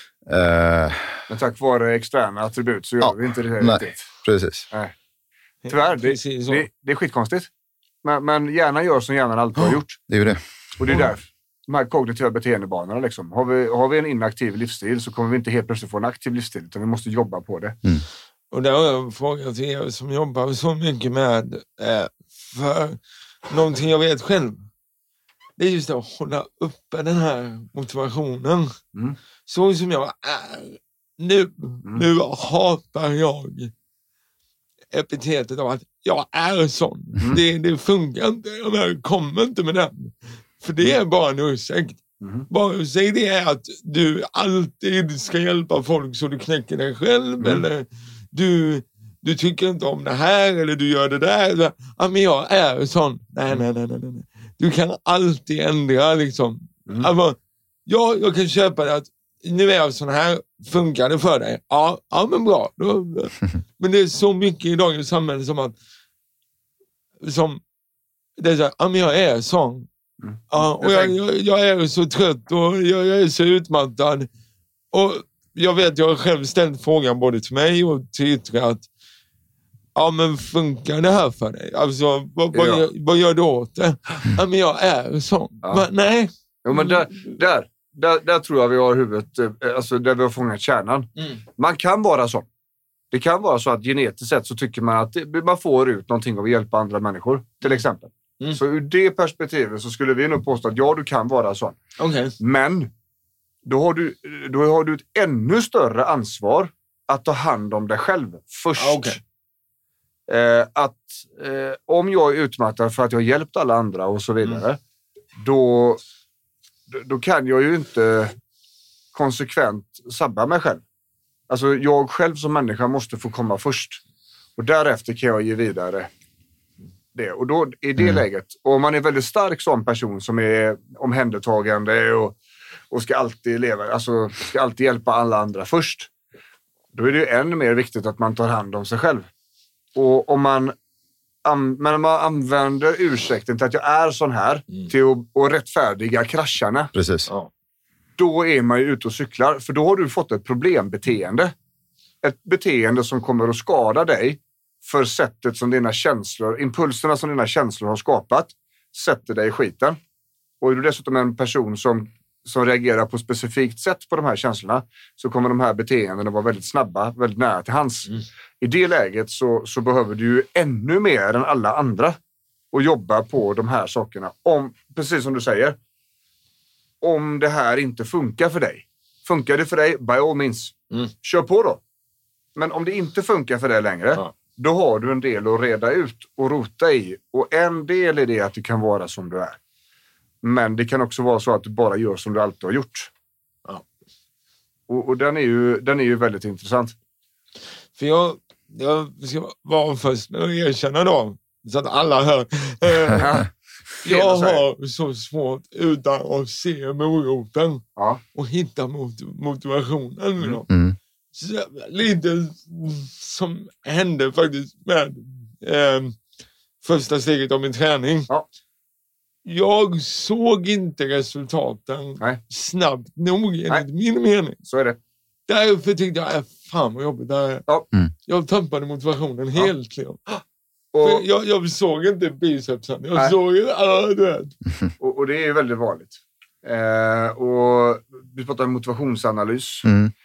Men tack vare externa attribut så gör vi inte det riktigt. Precis. Nej. Tyvärr, det är skitkonstigt. Men hjärnan gör som hjärnan alltid har gjort. Det är ju det. Och det är därför. De här kognitiva beteendebanorna liksom. Har vi en inaktiv livsstil så kommer vi inte helt plötsligt få en aktiv livsstil utan vi måste jobba på det. Och där har jag en fråga till er som jobbar så mycket med för någonting jag vet själv. Det är just att hålla uppe den här motivationen. Så som jag är nu. Nu hatar jag epitetet av att jag är sån. Det funkar inte. Jag kommer inte med den. För det är bara en ursäkt. Vare sig det är att du alltid ska hjälpa folk så du knäcker dig själv eller du tycker inte om det här eller du gör det där. Ja, men jag är sån. Nej. Du kan alltid ändra liksom. Alltså, jag kan köpa det att nu är jag sån här, funkar det för dig? Ja men bra. Men det är så mycket i dagens samhälle som det är så här, ja men jag är sån. Ja, och jag är så trött och jag är så utmattad. Och jag vet, jag har själv ställt frågan både till mig och till Yttre att ja men funkar det här för dig? Alltså vad gör du åt det? Ja men jag är sån. Men, nej. Jo men där tror jag vi har huvudet, alltså där vi har fångat kärnan. Man kan vara sån. Det kan vara så att genetiskt sett så tycker man att man får ut någonting av att hjälpa andra människor, till exempel. Så ur det perspektivet så skulle vi nog påstå att du kan vara sån. Okay. Men då har du ett ännu större ansvar att ta hand om dig själv först. Om jag är utmattad för att jag har hjälpt alla andra och så vidare, då kan jag ju inte konsekvent sabba mig själv. Alltså jag själv som människa måste få komma först. Och därefter kan jag ge vidare det. Och då i det läget, och om man är väldigt stark som person som är omhändertagande och ska alltid leva, alltså ska alltid hjälpa alla andra först, då är det ju ännu mer viktigt att man tar hand om sig själv. Och om man använder ursäkten till att jag är sån här till att rättfärdiga krascharna. Precis. Då är man ju ute och cyklar, för då har du fått ett problembeteende. Ett beteende som kommer att skada dig för sättet som dina känslor, impulserna som dina känslor har skapat, sätter dig i skiten. Och är du dessutom en person som reagerar på ett specifikt sätt på de här känslorna, så kommer de här beteendena vara väldigt snabba, väldigt nära till hands. I det läget så behöver du ju ännu mer än alla andra och jobba på de här sakerna. Precis som du säger, om det här inte funkar för dig. Funkar det för dig? By all means. Kör på då. Men om det inte funkar för dig längre, då har du en del att reda ut och rota i. Och en del är det att du kan vara som du är. Men det kan också vara så att du bara gör som du alltid har gjort. Och den är ju väldigt intressant. För jag ska vara först med att erkänna då, så att alla hör. Jag har så svårt utan att se moroten och hitta motivationen. Så lite som hände faktiskt med första steget av min träning. Jag såg inte resultaten snabbt nog enligt min mening. Så är det. Därför tyckte jag, fan vad jobbigt det här. Jag tappade motivationen helt klart. Jag såg inte bicepsen. Jag såg det. Och det är väldigt vanligt. Och vi pratar om motivationsanalys.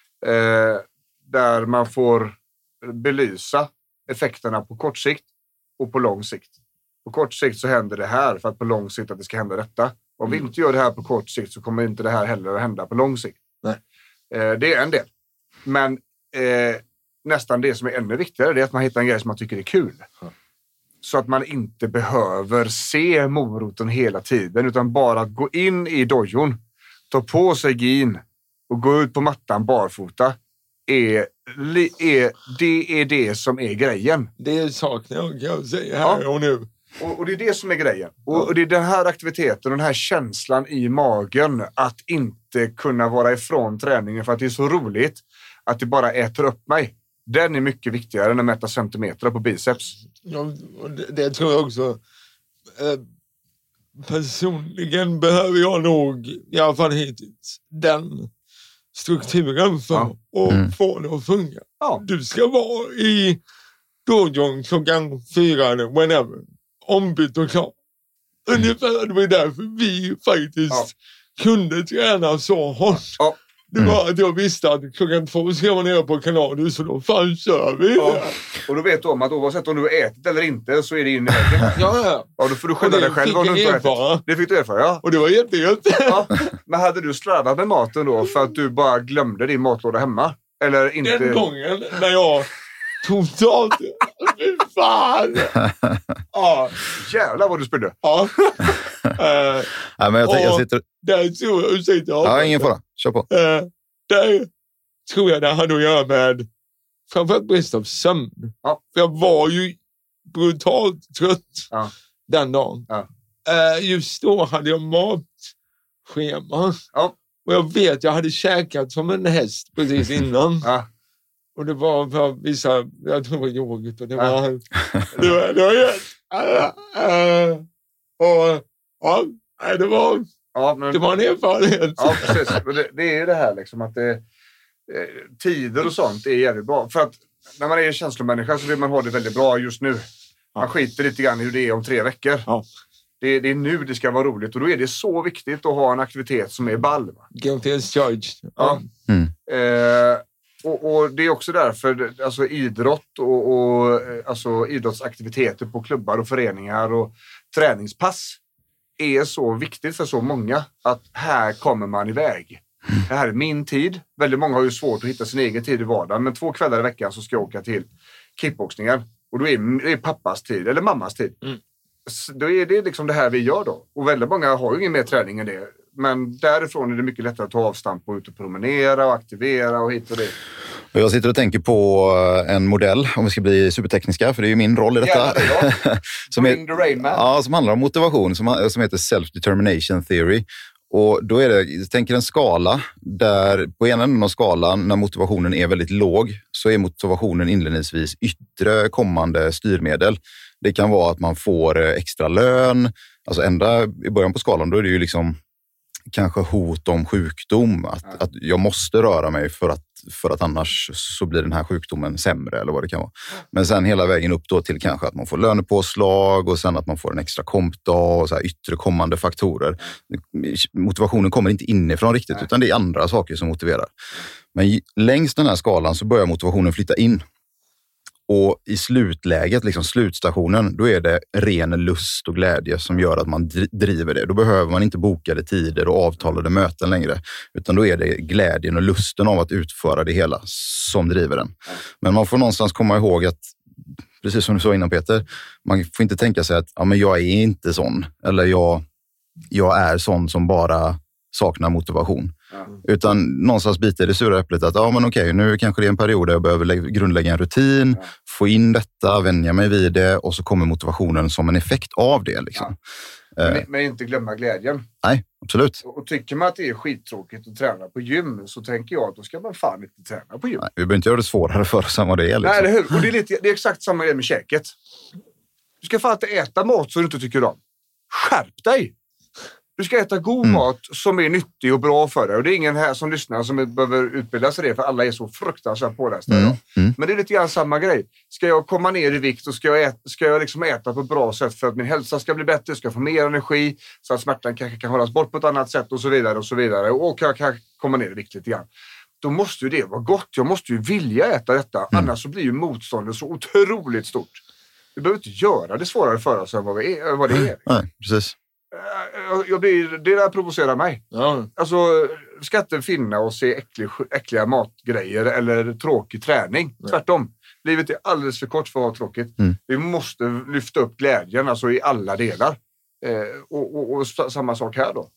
Där man får belysa effekterna på kort sikt och på lång sikt. På kort sikt så händer det här för att på lång sikt att det ska hända detta. Om vi inte gör det här på kort sikt så kommer inte det här heller att hända på lång sikt. Det är en del. Men nästan det som är ännu viktigare är att man hittar en grej som man tycker är kul. Så att man inte behöver se moroten hela tiden, utan bara gå in i dojon, ta på sig gin och gå ut på mattan barfota. Det är det som är grejen. Det saknar jag, kan jag säga här och nu. Och det är det som är grejen. Och det är den här aktiviteten och den här känslan i magen att inte kunna vara ifrån träningen för att det är så roligt att det bara äter upp mig. Den är mycket viktigare än att mäta centimeter på biceps. Ja, det tror jag också. Personligen behöver jag nog, i alla fall hittills, den strukturen för att få det att funka. Du ska vara i dojon klockan 4 whenever. Ombytt och klart. Ungefär det var därför vi faktiskt kunde träna så hårt. Det var att jag visste att klockan 2 ska man ner på kanalen, så då fan kör vi. Och då vet du om att oavsett om du har ätit eller inte så är det in i väggen. Ja, då får du skylla dig själv om du inte har ätit. Det fick du erfara, Och det var jättegött. Men hade du slarvat med maten då för att du bara glömde din matlåda hemma? Eller inte? Den gången när jag totalt... Fy fan! Jävlar vad du spydde. Nej, men jag sitter... Där tror jag, ursäkta. Ja, ingen fara. Kör på. Där tror jag det hade att göra med framförallt brist av sömn. Ja. För jag var ju brutalt trött den dagen. Ja. Just då hade jag matschema. Ja. Och jag vet, jag hade käkat som en häst precis innan. Ja. Och det var för vissa, jag tror det var yoghurt och det var... Det var en erfarenhet. Ja, precis. Det är ju det här liksom att tider och sånt är jävligt bra. För att när man är känslomänniska så vill man ha det väldigt bra just nu. Man skiter lite grann i hur det är om 3 veckor. Ja. Det är nu det ska vara roligt och då är det så viktigt att ha en aktivitet som är ball. Guilty as charged. Ja. Och det är också därför alltså idrott och alltså idrottsaktiviteter på klubbar och föreningar och träningspass är så viktigt för så många att här kommer man iväg. Det här är min tid. Väldigt många har ju svårt att hitta sin egen tid i vardagen, men 2 kvällar i veckan så ska jag åka till kickboxningen och då är det pappas tid eller mammas tid. Då är det liksom det här vi gör då. Och väldigt många har ju ingen mer träning än det. Men därifrån är det mycket lättare att ta avstamp och ut och promenera och aktivera och hit och det. Jag sitter och tänker på en modell, om vi ska bli supertekniska, för det är ju min roll i detta. som handlar om motivation, som heter Self-Determination Theory. Och då är det, jag tänker en skala där på ena änden av skalan när motivationen är väldigt låg så är motivationen inledningsvis yttre kommande styrmedel. Det kan vara att man får extra lön, alltså ända i början på skalan då är det ju liksom kanske hot om sjukdom, att jag måste röra mig för att annars så blir den här sjukdomen sämre eller vad det kan vara. Men sen hela vägen upp då till kanske att man får lönepåslag och sen att man får en extra kompdag och så här yttre kommande faktorer. Motivationen kommer inte inifrån riktigt utan det är andra saker som motiverar. Men längs den här skalan så börjar motivationen flytta in. Och i slutläget, liksom slutstationen, då är det ren lust och glädje som gör att man driver det. Då behöver man inte bokade tider och avtalade möten längre. Utan då är det glädjen och lusten av att utföra det hela som driver den. Men man får någonstans komma ihåg att, precis som du sa innan Peter, man får inte tänka sig att ja, men jag är inte sån. Eller jag är sån som bara saknar motivation. Utan någonstans biter det sura äpplet att ja men okej, nu kanske det är en period där jag behöver grundlägga en rutin, få in detta, vänja mig vid det och så kommer motivationen som en effekt av det liksom. Men inte glömma glädjen. Nej, absolut. Och tycker man att det är skittråkigt att träna på gym så tänker jag att då ska man fan inte träna på gym. Nej, vi behöver inte göra det svårare för oss än vad det är. Liksom. Nej, eller hur? Och det är exakt samma med käket. Du ska fan inte äta mat som du inte tycker om. Skärp dig! Du ska äta god mat som är nyttig och bra för dig. Och det är ingen här som lyssnar som behöver utbilda sig det. För alla är så fruktansvärt pålästa. Men det är lite grann samma grej. Ska jag komma ner i vikt och ska jag liksom äta på ett bra sätt för att min hälsa ska bli bättre. Ska jag få mer energi så att smärtan kanske kan hållas bort på ett annat sätt och så vidare och så vidare. Och jag kan komma ner i vikt lite grann. Då måste ju det vara gott. Jag måste ju vilja äta detta. Annars så blir ju motståndet så otroligt stort. Vi behöver inte göra det svårare för oss än vad det är. Nej, precis. Det där provocerar mig. Ja. Alltså, ska inte finna oss i äckliga matgrejer eller tråkig träning. Nej. Tvärtom. Livet är alldeles för kort för att vara tråkigt. Vi måste lyfta upp glädjen alltså i alla delar. Och samma sak här då.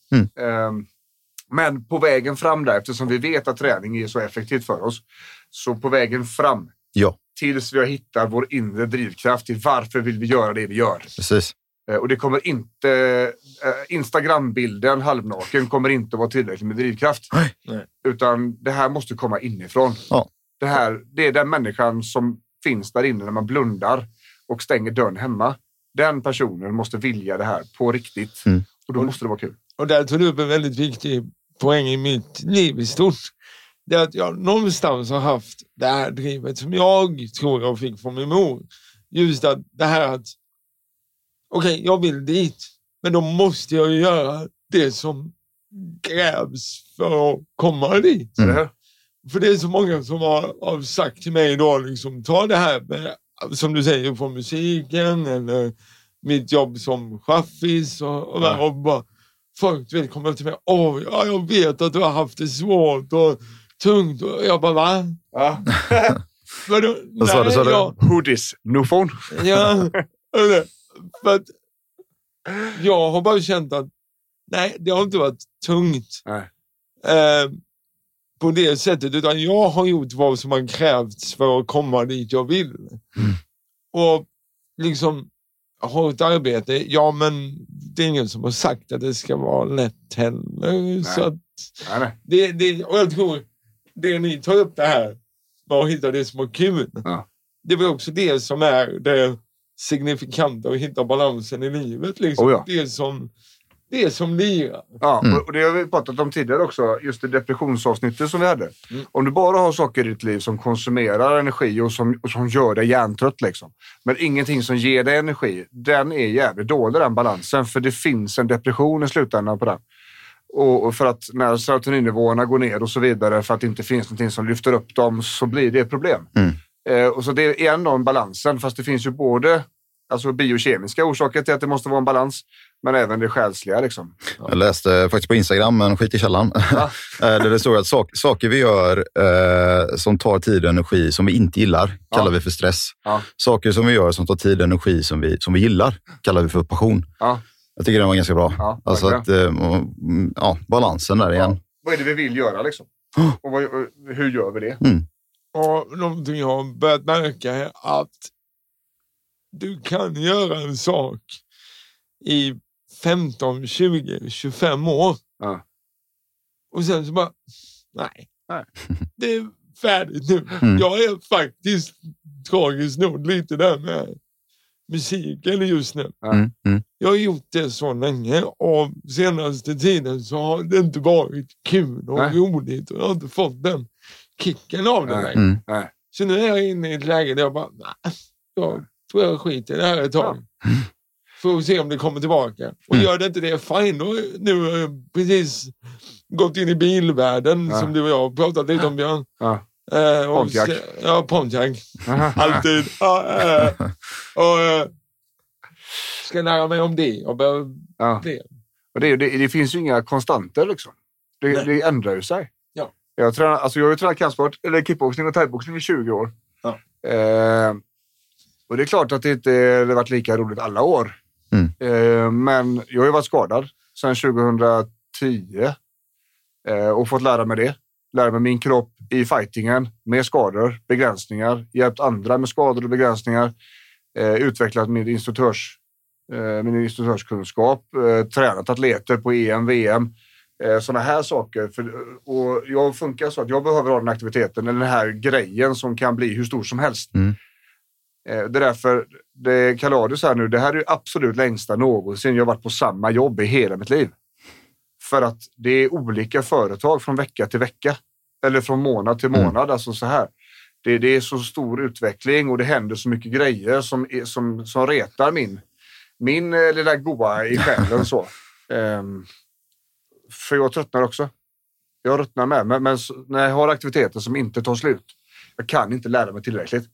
Men på vägen fram där, eftersom vi vet att träning är så effektivt för oss. Så på vägen fram tills vi hittar vår inre drivkraft till varför vill vi göra det vi gör. Precis. Och det kommer inte, Instagram-bilden halvnaken kommer inte att vara tillräckligt med drivkraft. Nej. Utan det här måste komma inifrån. Ja. Det är den människan som finns där inne när man blundar och stänger dörren hemma. Den personen måste vilja det här på riktigt. Och då måste det vara kul. Och där tog du upp en väldigt viktig poäng i mitt liv i stort. Det är att jag någonstans har haft det här drivet som jag tror jag fick från min mor. Just att det här att okej, jag vill dit. Men då måste jag göra det som krävs för att komma dit. För det är så många som har sagt till mig då, liksom, ta det här med, som du säger, från musiken eller mitt jobb som chaffis och bara, folk vill komma till mig, jag vet att du har haft det svårt och tungt. Och jag bara, va? Ja. Vad sa du? Hoodies, no phone. Ja, för att Jag har bara känt att nej, det har inte varit tungt. Nej. På det sättet, utan jag har gjort vad som har krävts för att komma dit jag vill. Och liksom ha ett arbete, ja men det är ingen som har sagt att det ska vara lätt heller. Nej. Så att det, och jag tror det ni tar upp det här med att hitta det som är kul. Ja. Det var också det som är det signifikanta, att hitta balansen i livet. Liksom. Ja. Det som lirar. Ja, och det har vi pratat om tidigare också. Just det depressionsavsnittet som vi hade. Om du bara har saker i ditt liv som konsumerar energi och som gör dig hjärntrött liksom. Men ingenting som ger dig energi. Den är jävligt dålig, den balansen. För det finns en depression i slutändan på den. Och för att när serotoninnivåerna går ner och så vidare, för att det inte finns någonting som lyfter upp dem, så blir det ett problem. Och så det är ändå en balansen. Fast det finns ju både biokemiska orsaker till att det måste vara en balans, men även det själsliga liksom. Jag läste faktiskt på Instagram, men skit i källan. Där det står att saker vi gör som tar tid och energi som vi inte gillar kallar vi för stress. Saker som vi gör som tar tid och energi som vi gillar kallar vi för passion. Jag tycker det var ganska bra. Alltså att, balansen där igen. Vad är det vi vill göra liksom? Och hur gör vi det? Och någonting jag har börjat märka är att du kan göra en sak i 15, 20, 25 år. Och sen så bara, nej. Det är färdigt nu. Jag är faktiskt tragiskt nog lite där med musiken just nu. Jag har gjort det så länge, och senaste tiden så har det inte varit kul och roligt, och jag har inte fått den kicken av det längre. Så nu är jag inne i ett läge där jag bara, jag tror jag skiter i det här ett tag. För att se om det kommer tillbaka. Och gör det inte det, fine. Och nu har jag precis gått in i bilvärlden som du och jag har pratat lite om, Björn. Pontiac. Pontiac. Alltid. Och ska lära mig om det och börja bli. Och det finns ju inga konstanter liksom. Det ändrar ju sig. Jag har ju tränat kampsport, eller kickboxning och thaiboxning i 20 år. Och det är klart att det inte har varit lika roligt alla år. Men jag har ju varit skadad sedan 2010 och fått lära mig det. Lära mig min kropp i fightingen med skador, begränsningar, hjälpt andra med skador och begränsningar, utvecklat min instruktörskunskap, tränat atleter på EM, VM, sådana här saker. Och jag funkar så att jag behöver ha den aktiviteten eller den här grejen som kan bli hur stor som helst. Det är därför det Kaladius här nu, det här är ju absolut längsta någonsin jag har varit på samma jobb i hela mitt liv. För att det är olika företag från vecka till vecka. Eller från månad till månad, alltså så här. Det är så stor utveckling och det händer så mycket grejer som retar min lilla goa i själen så. För jag tröttnar också. Jag ruttnar med. Men när jag har aktiviteter som inte tar slut, jag kan inte lära mig tillräckligt.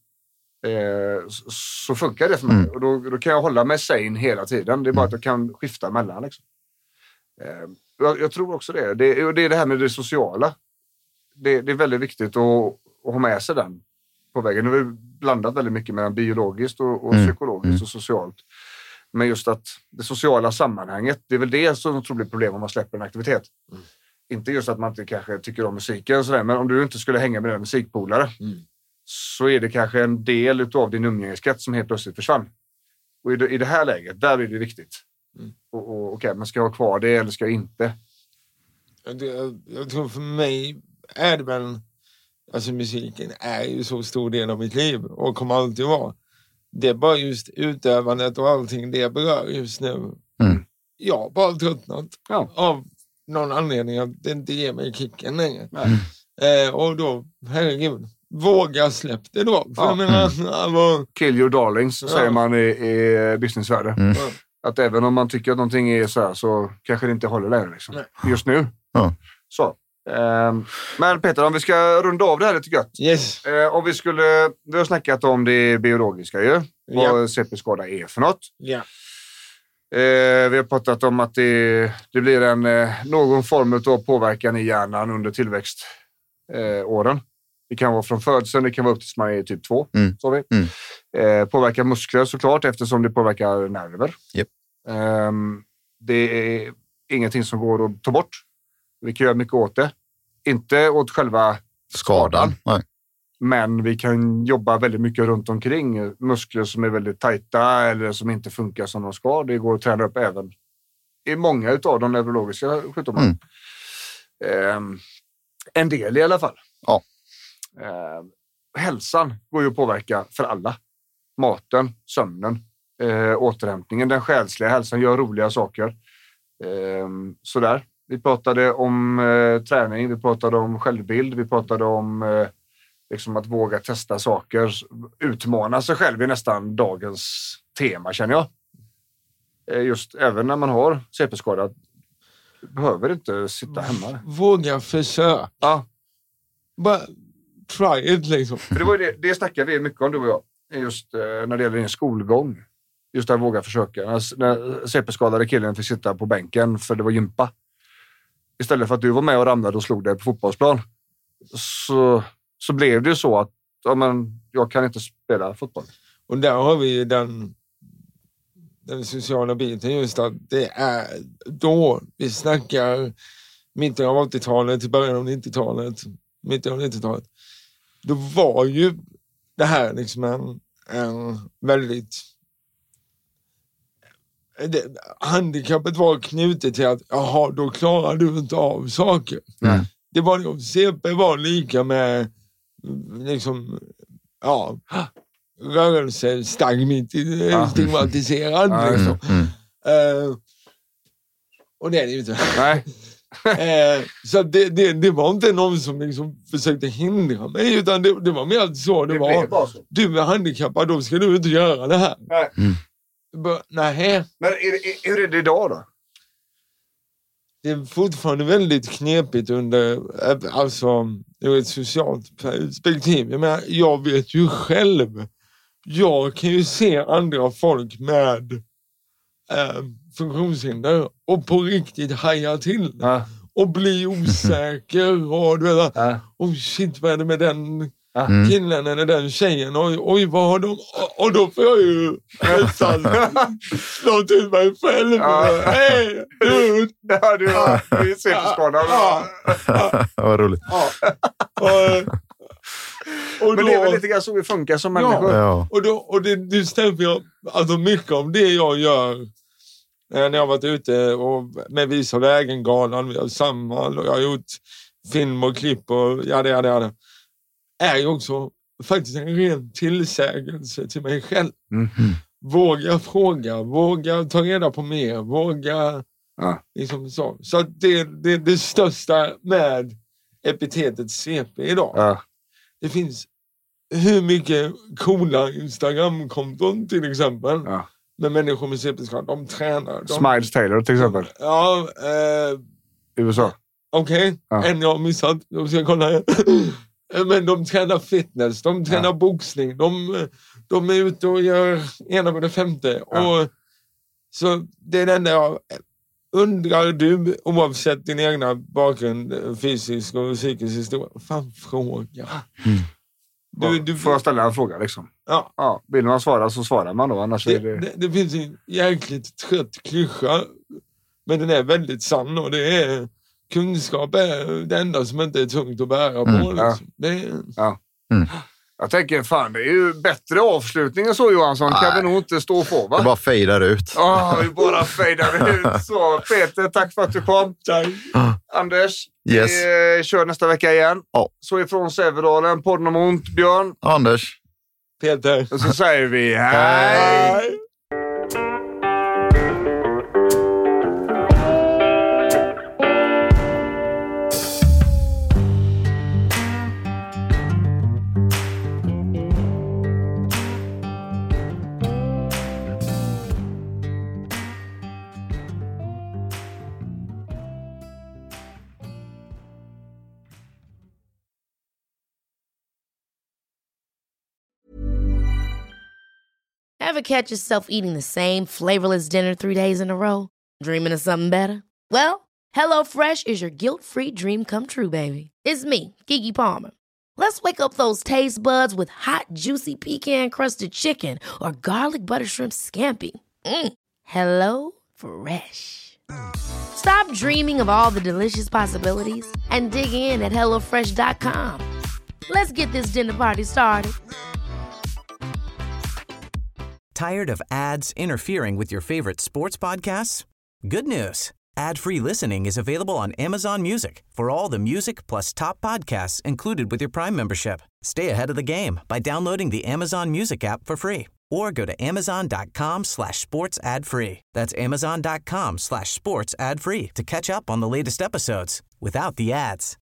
Så funkar det för mig. Och då kan jag hålla mig sane hela tiden. Det är bara att jag kan skifta mellan liksom. Jag tror också det. Det är det här med det sociala. Det är väldigt viktigt att ha med sig den på vägen. Nu har vi blandat väldigt mycket mellan biologiskt och psykologiskt och socialt. Men just att det sociala sammanhanget, det är väl det som jag tror blir problem om man släpper en aktivitet. Inte just att man inte kanske tycker om musiken och sådär, men om du inte skulle hänga med en musikpolare så är det kanske en del av din umgängeskrets som helt plötsligt försvann. Och i det här läget, där är det viktigt. Okej, man ska ha kvar det eller ska jag inte? Jag tror för mig är det väl, alltså musiken är ju så stor del av mitt liv och kommer alltid vara. Det är bara just utövandet och allting det berör just nu. Jag har bara tröttnat av någon anledning att det inte ger mig kicken längre. Och då, herregud, våga släpp det då. För jag menar, kill your darlings, säger man i businessvärlden. Att även om man tycker att någonting är så här, så kanske det inte håller längre liksom. Just nu. Så. Men Peter, om vi ska runda av det här lite gött. Yes. Om vi har snackat om det biologiska ju. Vad CP-skada är för något. Vi har pratat om att det blir någon form av påverkan i hjärnan under tillväxtåren. Det kan vara från födseln, det kan vara upp tills man är typ 2. Påverkar muskler såklart eftersom det påverkar nerver. Det är ingenting som går att ta bort. Vi kan göra mycket åt det. Inte åt själva skadan. Nej. Men vi kan jobba väldigt mycket runt omkring. Muskler som är väldigt tajta eller som inte funkar som de ska. Det går att träna upp även i många av de neurologiska sjukdomarna. En del i alla fall. Ja. Hälsan går ju att påverka för alla. Maten, sömnen, återhämtningen, den själsliga hälsan, gör roliga saker. Sådär. Vi pratade om träning, vi pratade om självbild, vi pratade om liksom att våga testa saker, utmana sig själv i nästan dagens tema, känner jag. Just även när man har CP-skada, behöver inte sitta hemma. Våga försöka. Ja. Bara try it liksom. För det var det snackar vi mycket om, du och jag. Just när det gäller din skolgång. Just att våga försöka. När CP-skadade killen fick sitta på bänken för det var gympa. Istället för att du var med och ramlade och slog dig på fotbollsplan. Så blev det ju så att jag kan inte spela fotboll. Och där har vi den sociala biten, just att det är då vi snackar mitten av 80-talet till början av 90-talet, mitten av 90-talet. Då var ju det här liksom en väldigt... handikappet var knutet till att då klarar du inte av saker. Det var liksom, CP var lika med liksom stigmatiserad liksom. Och det är det ju inte. Nej. Så det var inte någon som liksom försökte hindra mig, utan det var mer så det var. Så. Du är handikappad, då ska du inte göra det här. Nej. Nej. Men hur är det idag då? Det är fortfarande väldigt knepigt ur ett socialt perspektiv. Jag vet ju själv. Jag kan ju se andra folk med funktionshinder och på riktigt haja till. Och bli osäker. Och du vet, shit, vad är det med den killen eller den tjejen? Oj, vad har de? Och då får jag ju nästan slå till mig själv. Hej, du! Ja, du är CP-skadad. Vad roligt. Och men det är väl lite grann så vi funkar som människor. Ja. Och det stämmer jag, alltså mycket av det jag gör när jag har varit ute och med Visa vägen-galan, vi har Samhall och jag har gjort film och klipp och jada. Är ju också faktiskt en ren tillsägelse till mig själv. Våga fråga, våga ta reda på mer, våga liksom så. Så att det största med epitetet CP idag. Det finns hur mycket coola Instagram-konton till exempel med människor med CP-skada. De tränar. Smiles Taylor till exempel. Ja. USA. Okej. En jag har missat. Då ska jag kolla här. Men de tränar fitness, de tränar boxning, de är ute och gör ena med det femte. Och så det är den där jag undrar, du, oavsett din egna bakgrund, fysisk och psykisk historia, fan fråga. Du får ställa en fråga liksom. Ja, vill man svara så svarar man då, annars det finns en jäkligt trött klyscha, men den är väldigt sann, och det är kunskap är det enda som inte är tungt att bära på. Liksom. Jag tänker, fan, det är ju bättre avslutning än så, Johansson. Kan vi nog inte stå på, va? Det bara fejdar ut. Vi bara fejdar ut. Så, Peter, tack för att du kom. Tack. Anders, vi kör nästa vecka igen. Så ifrån Sävedalen, podden om ont, Björn. Anders. Peter. Och så säger vi hej. Ever catch yourself eating the same flavorless dinner 3 days in a row? Dreaming of something better? Well, HelloFresh is your guilt-free dream come true, baby. It's me, Keke Palmer. Let's wake up those taste buds with hot, juicy pecan-crusted chicken or garlic butter shrimp scampi. Hello Fresh. Stop dreaming of all the delicious possibilities and dig in at HelloFresh.com. Let's get this dinner party started. Tired of ads interfering with your favorite sports podcasts? Good news. Ad-free listening is available on Amazon Music for all the music plus top podcasts included with your Prime membership. Stay ahead of the game by downloading the Amazon Music app for free or go to amazon.com/sports ad free. That's amazon.com/sports ad free to catch up on the latest episodes without the ads.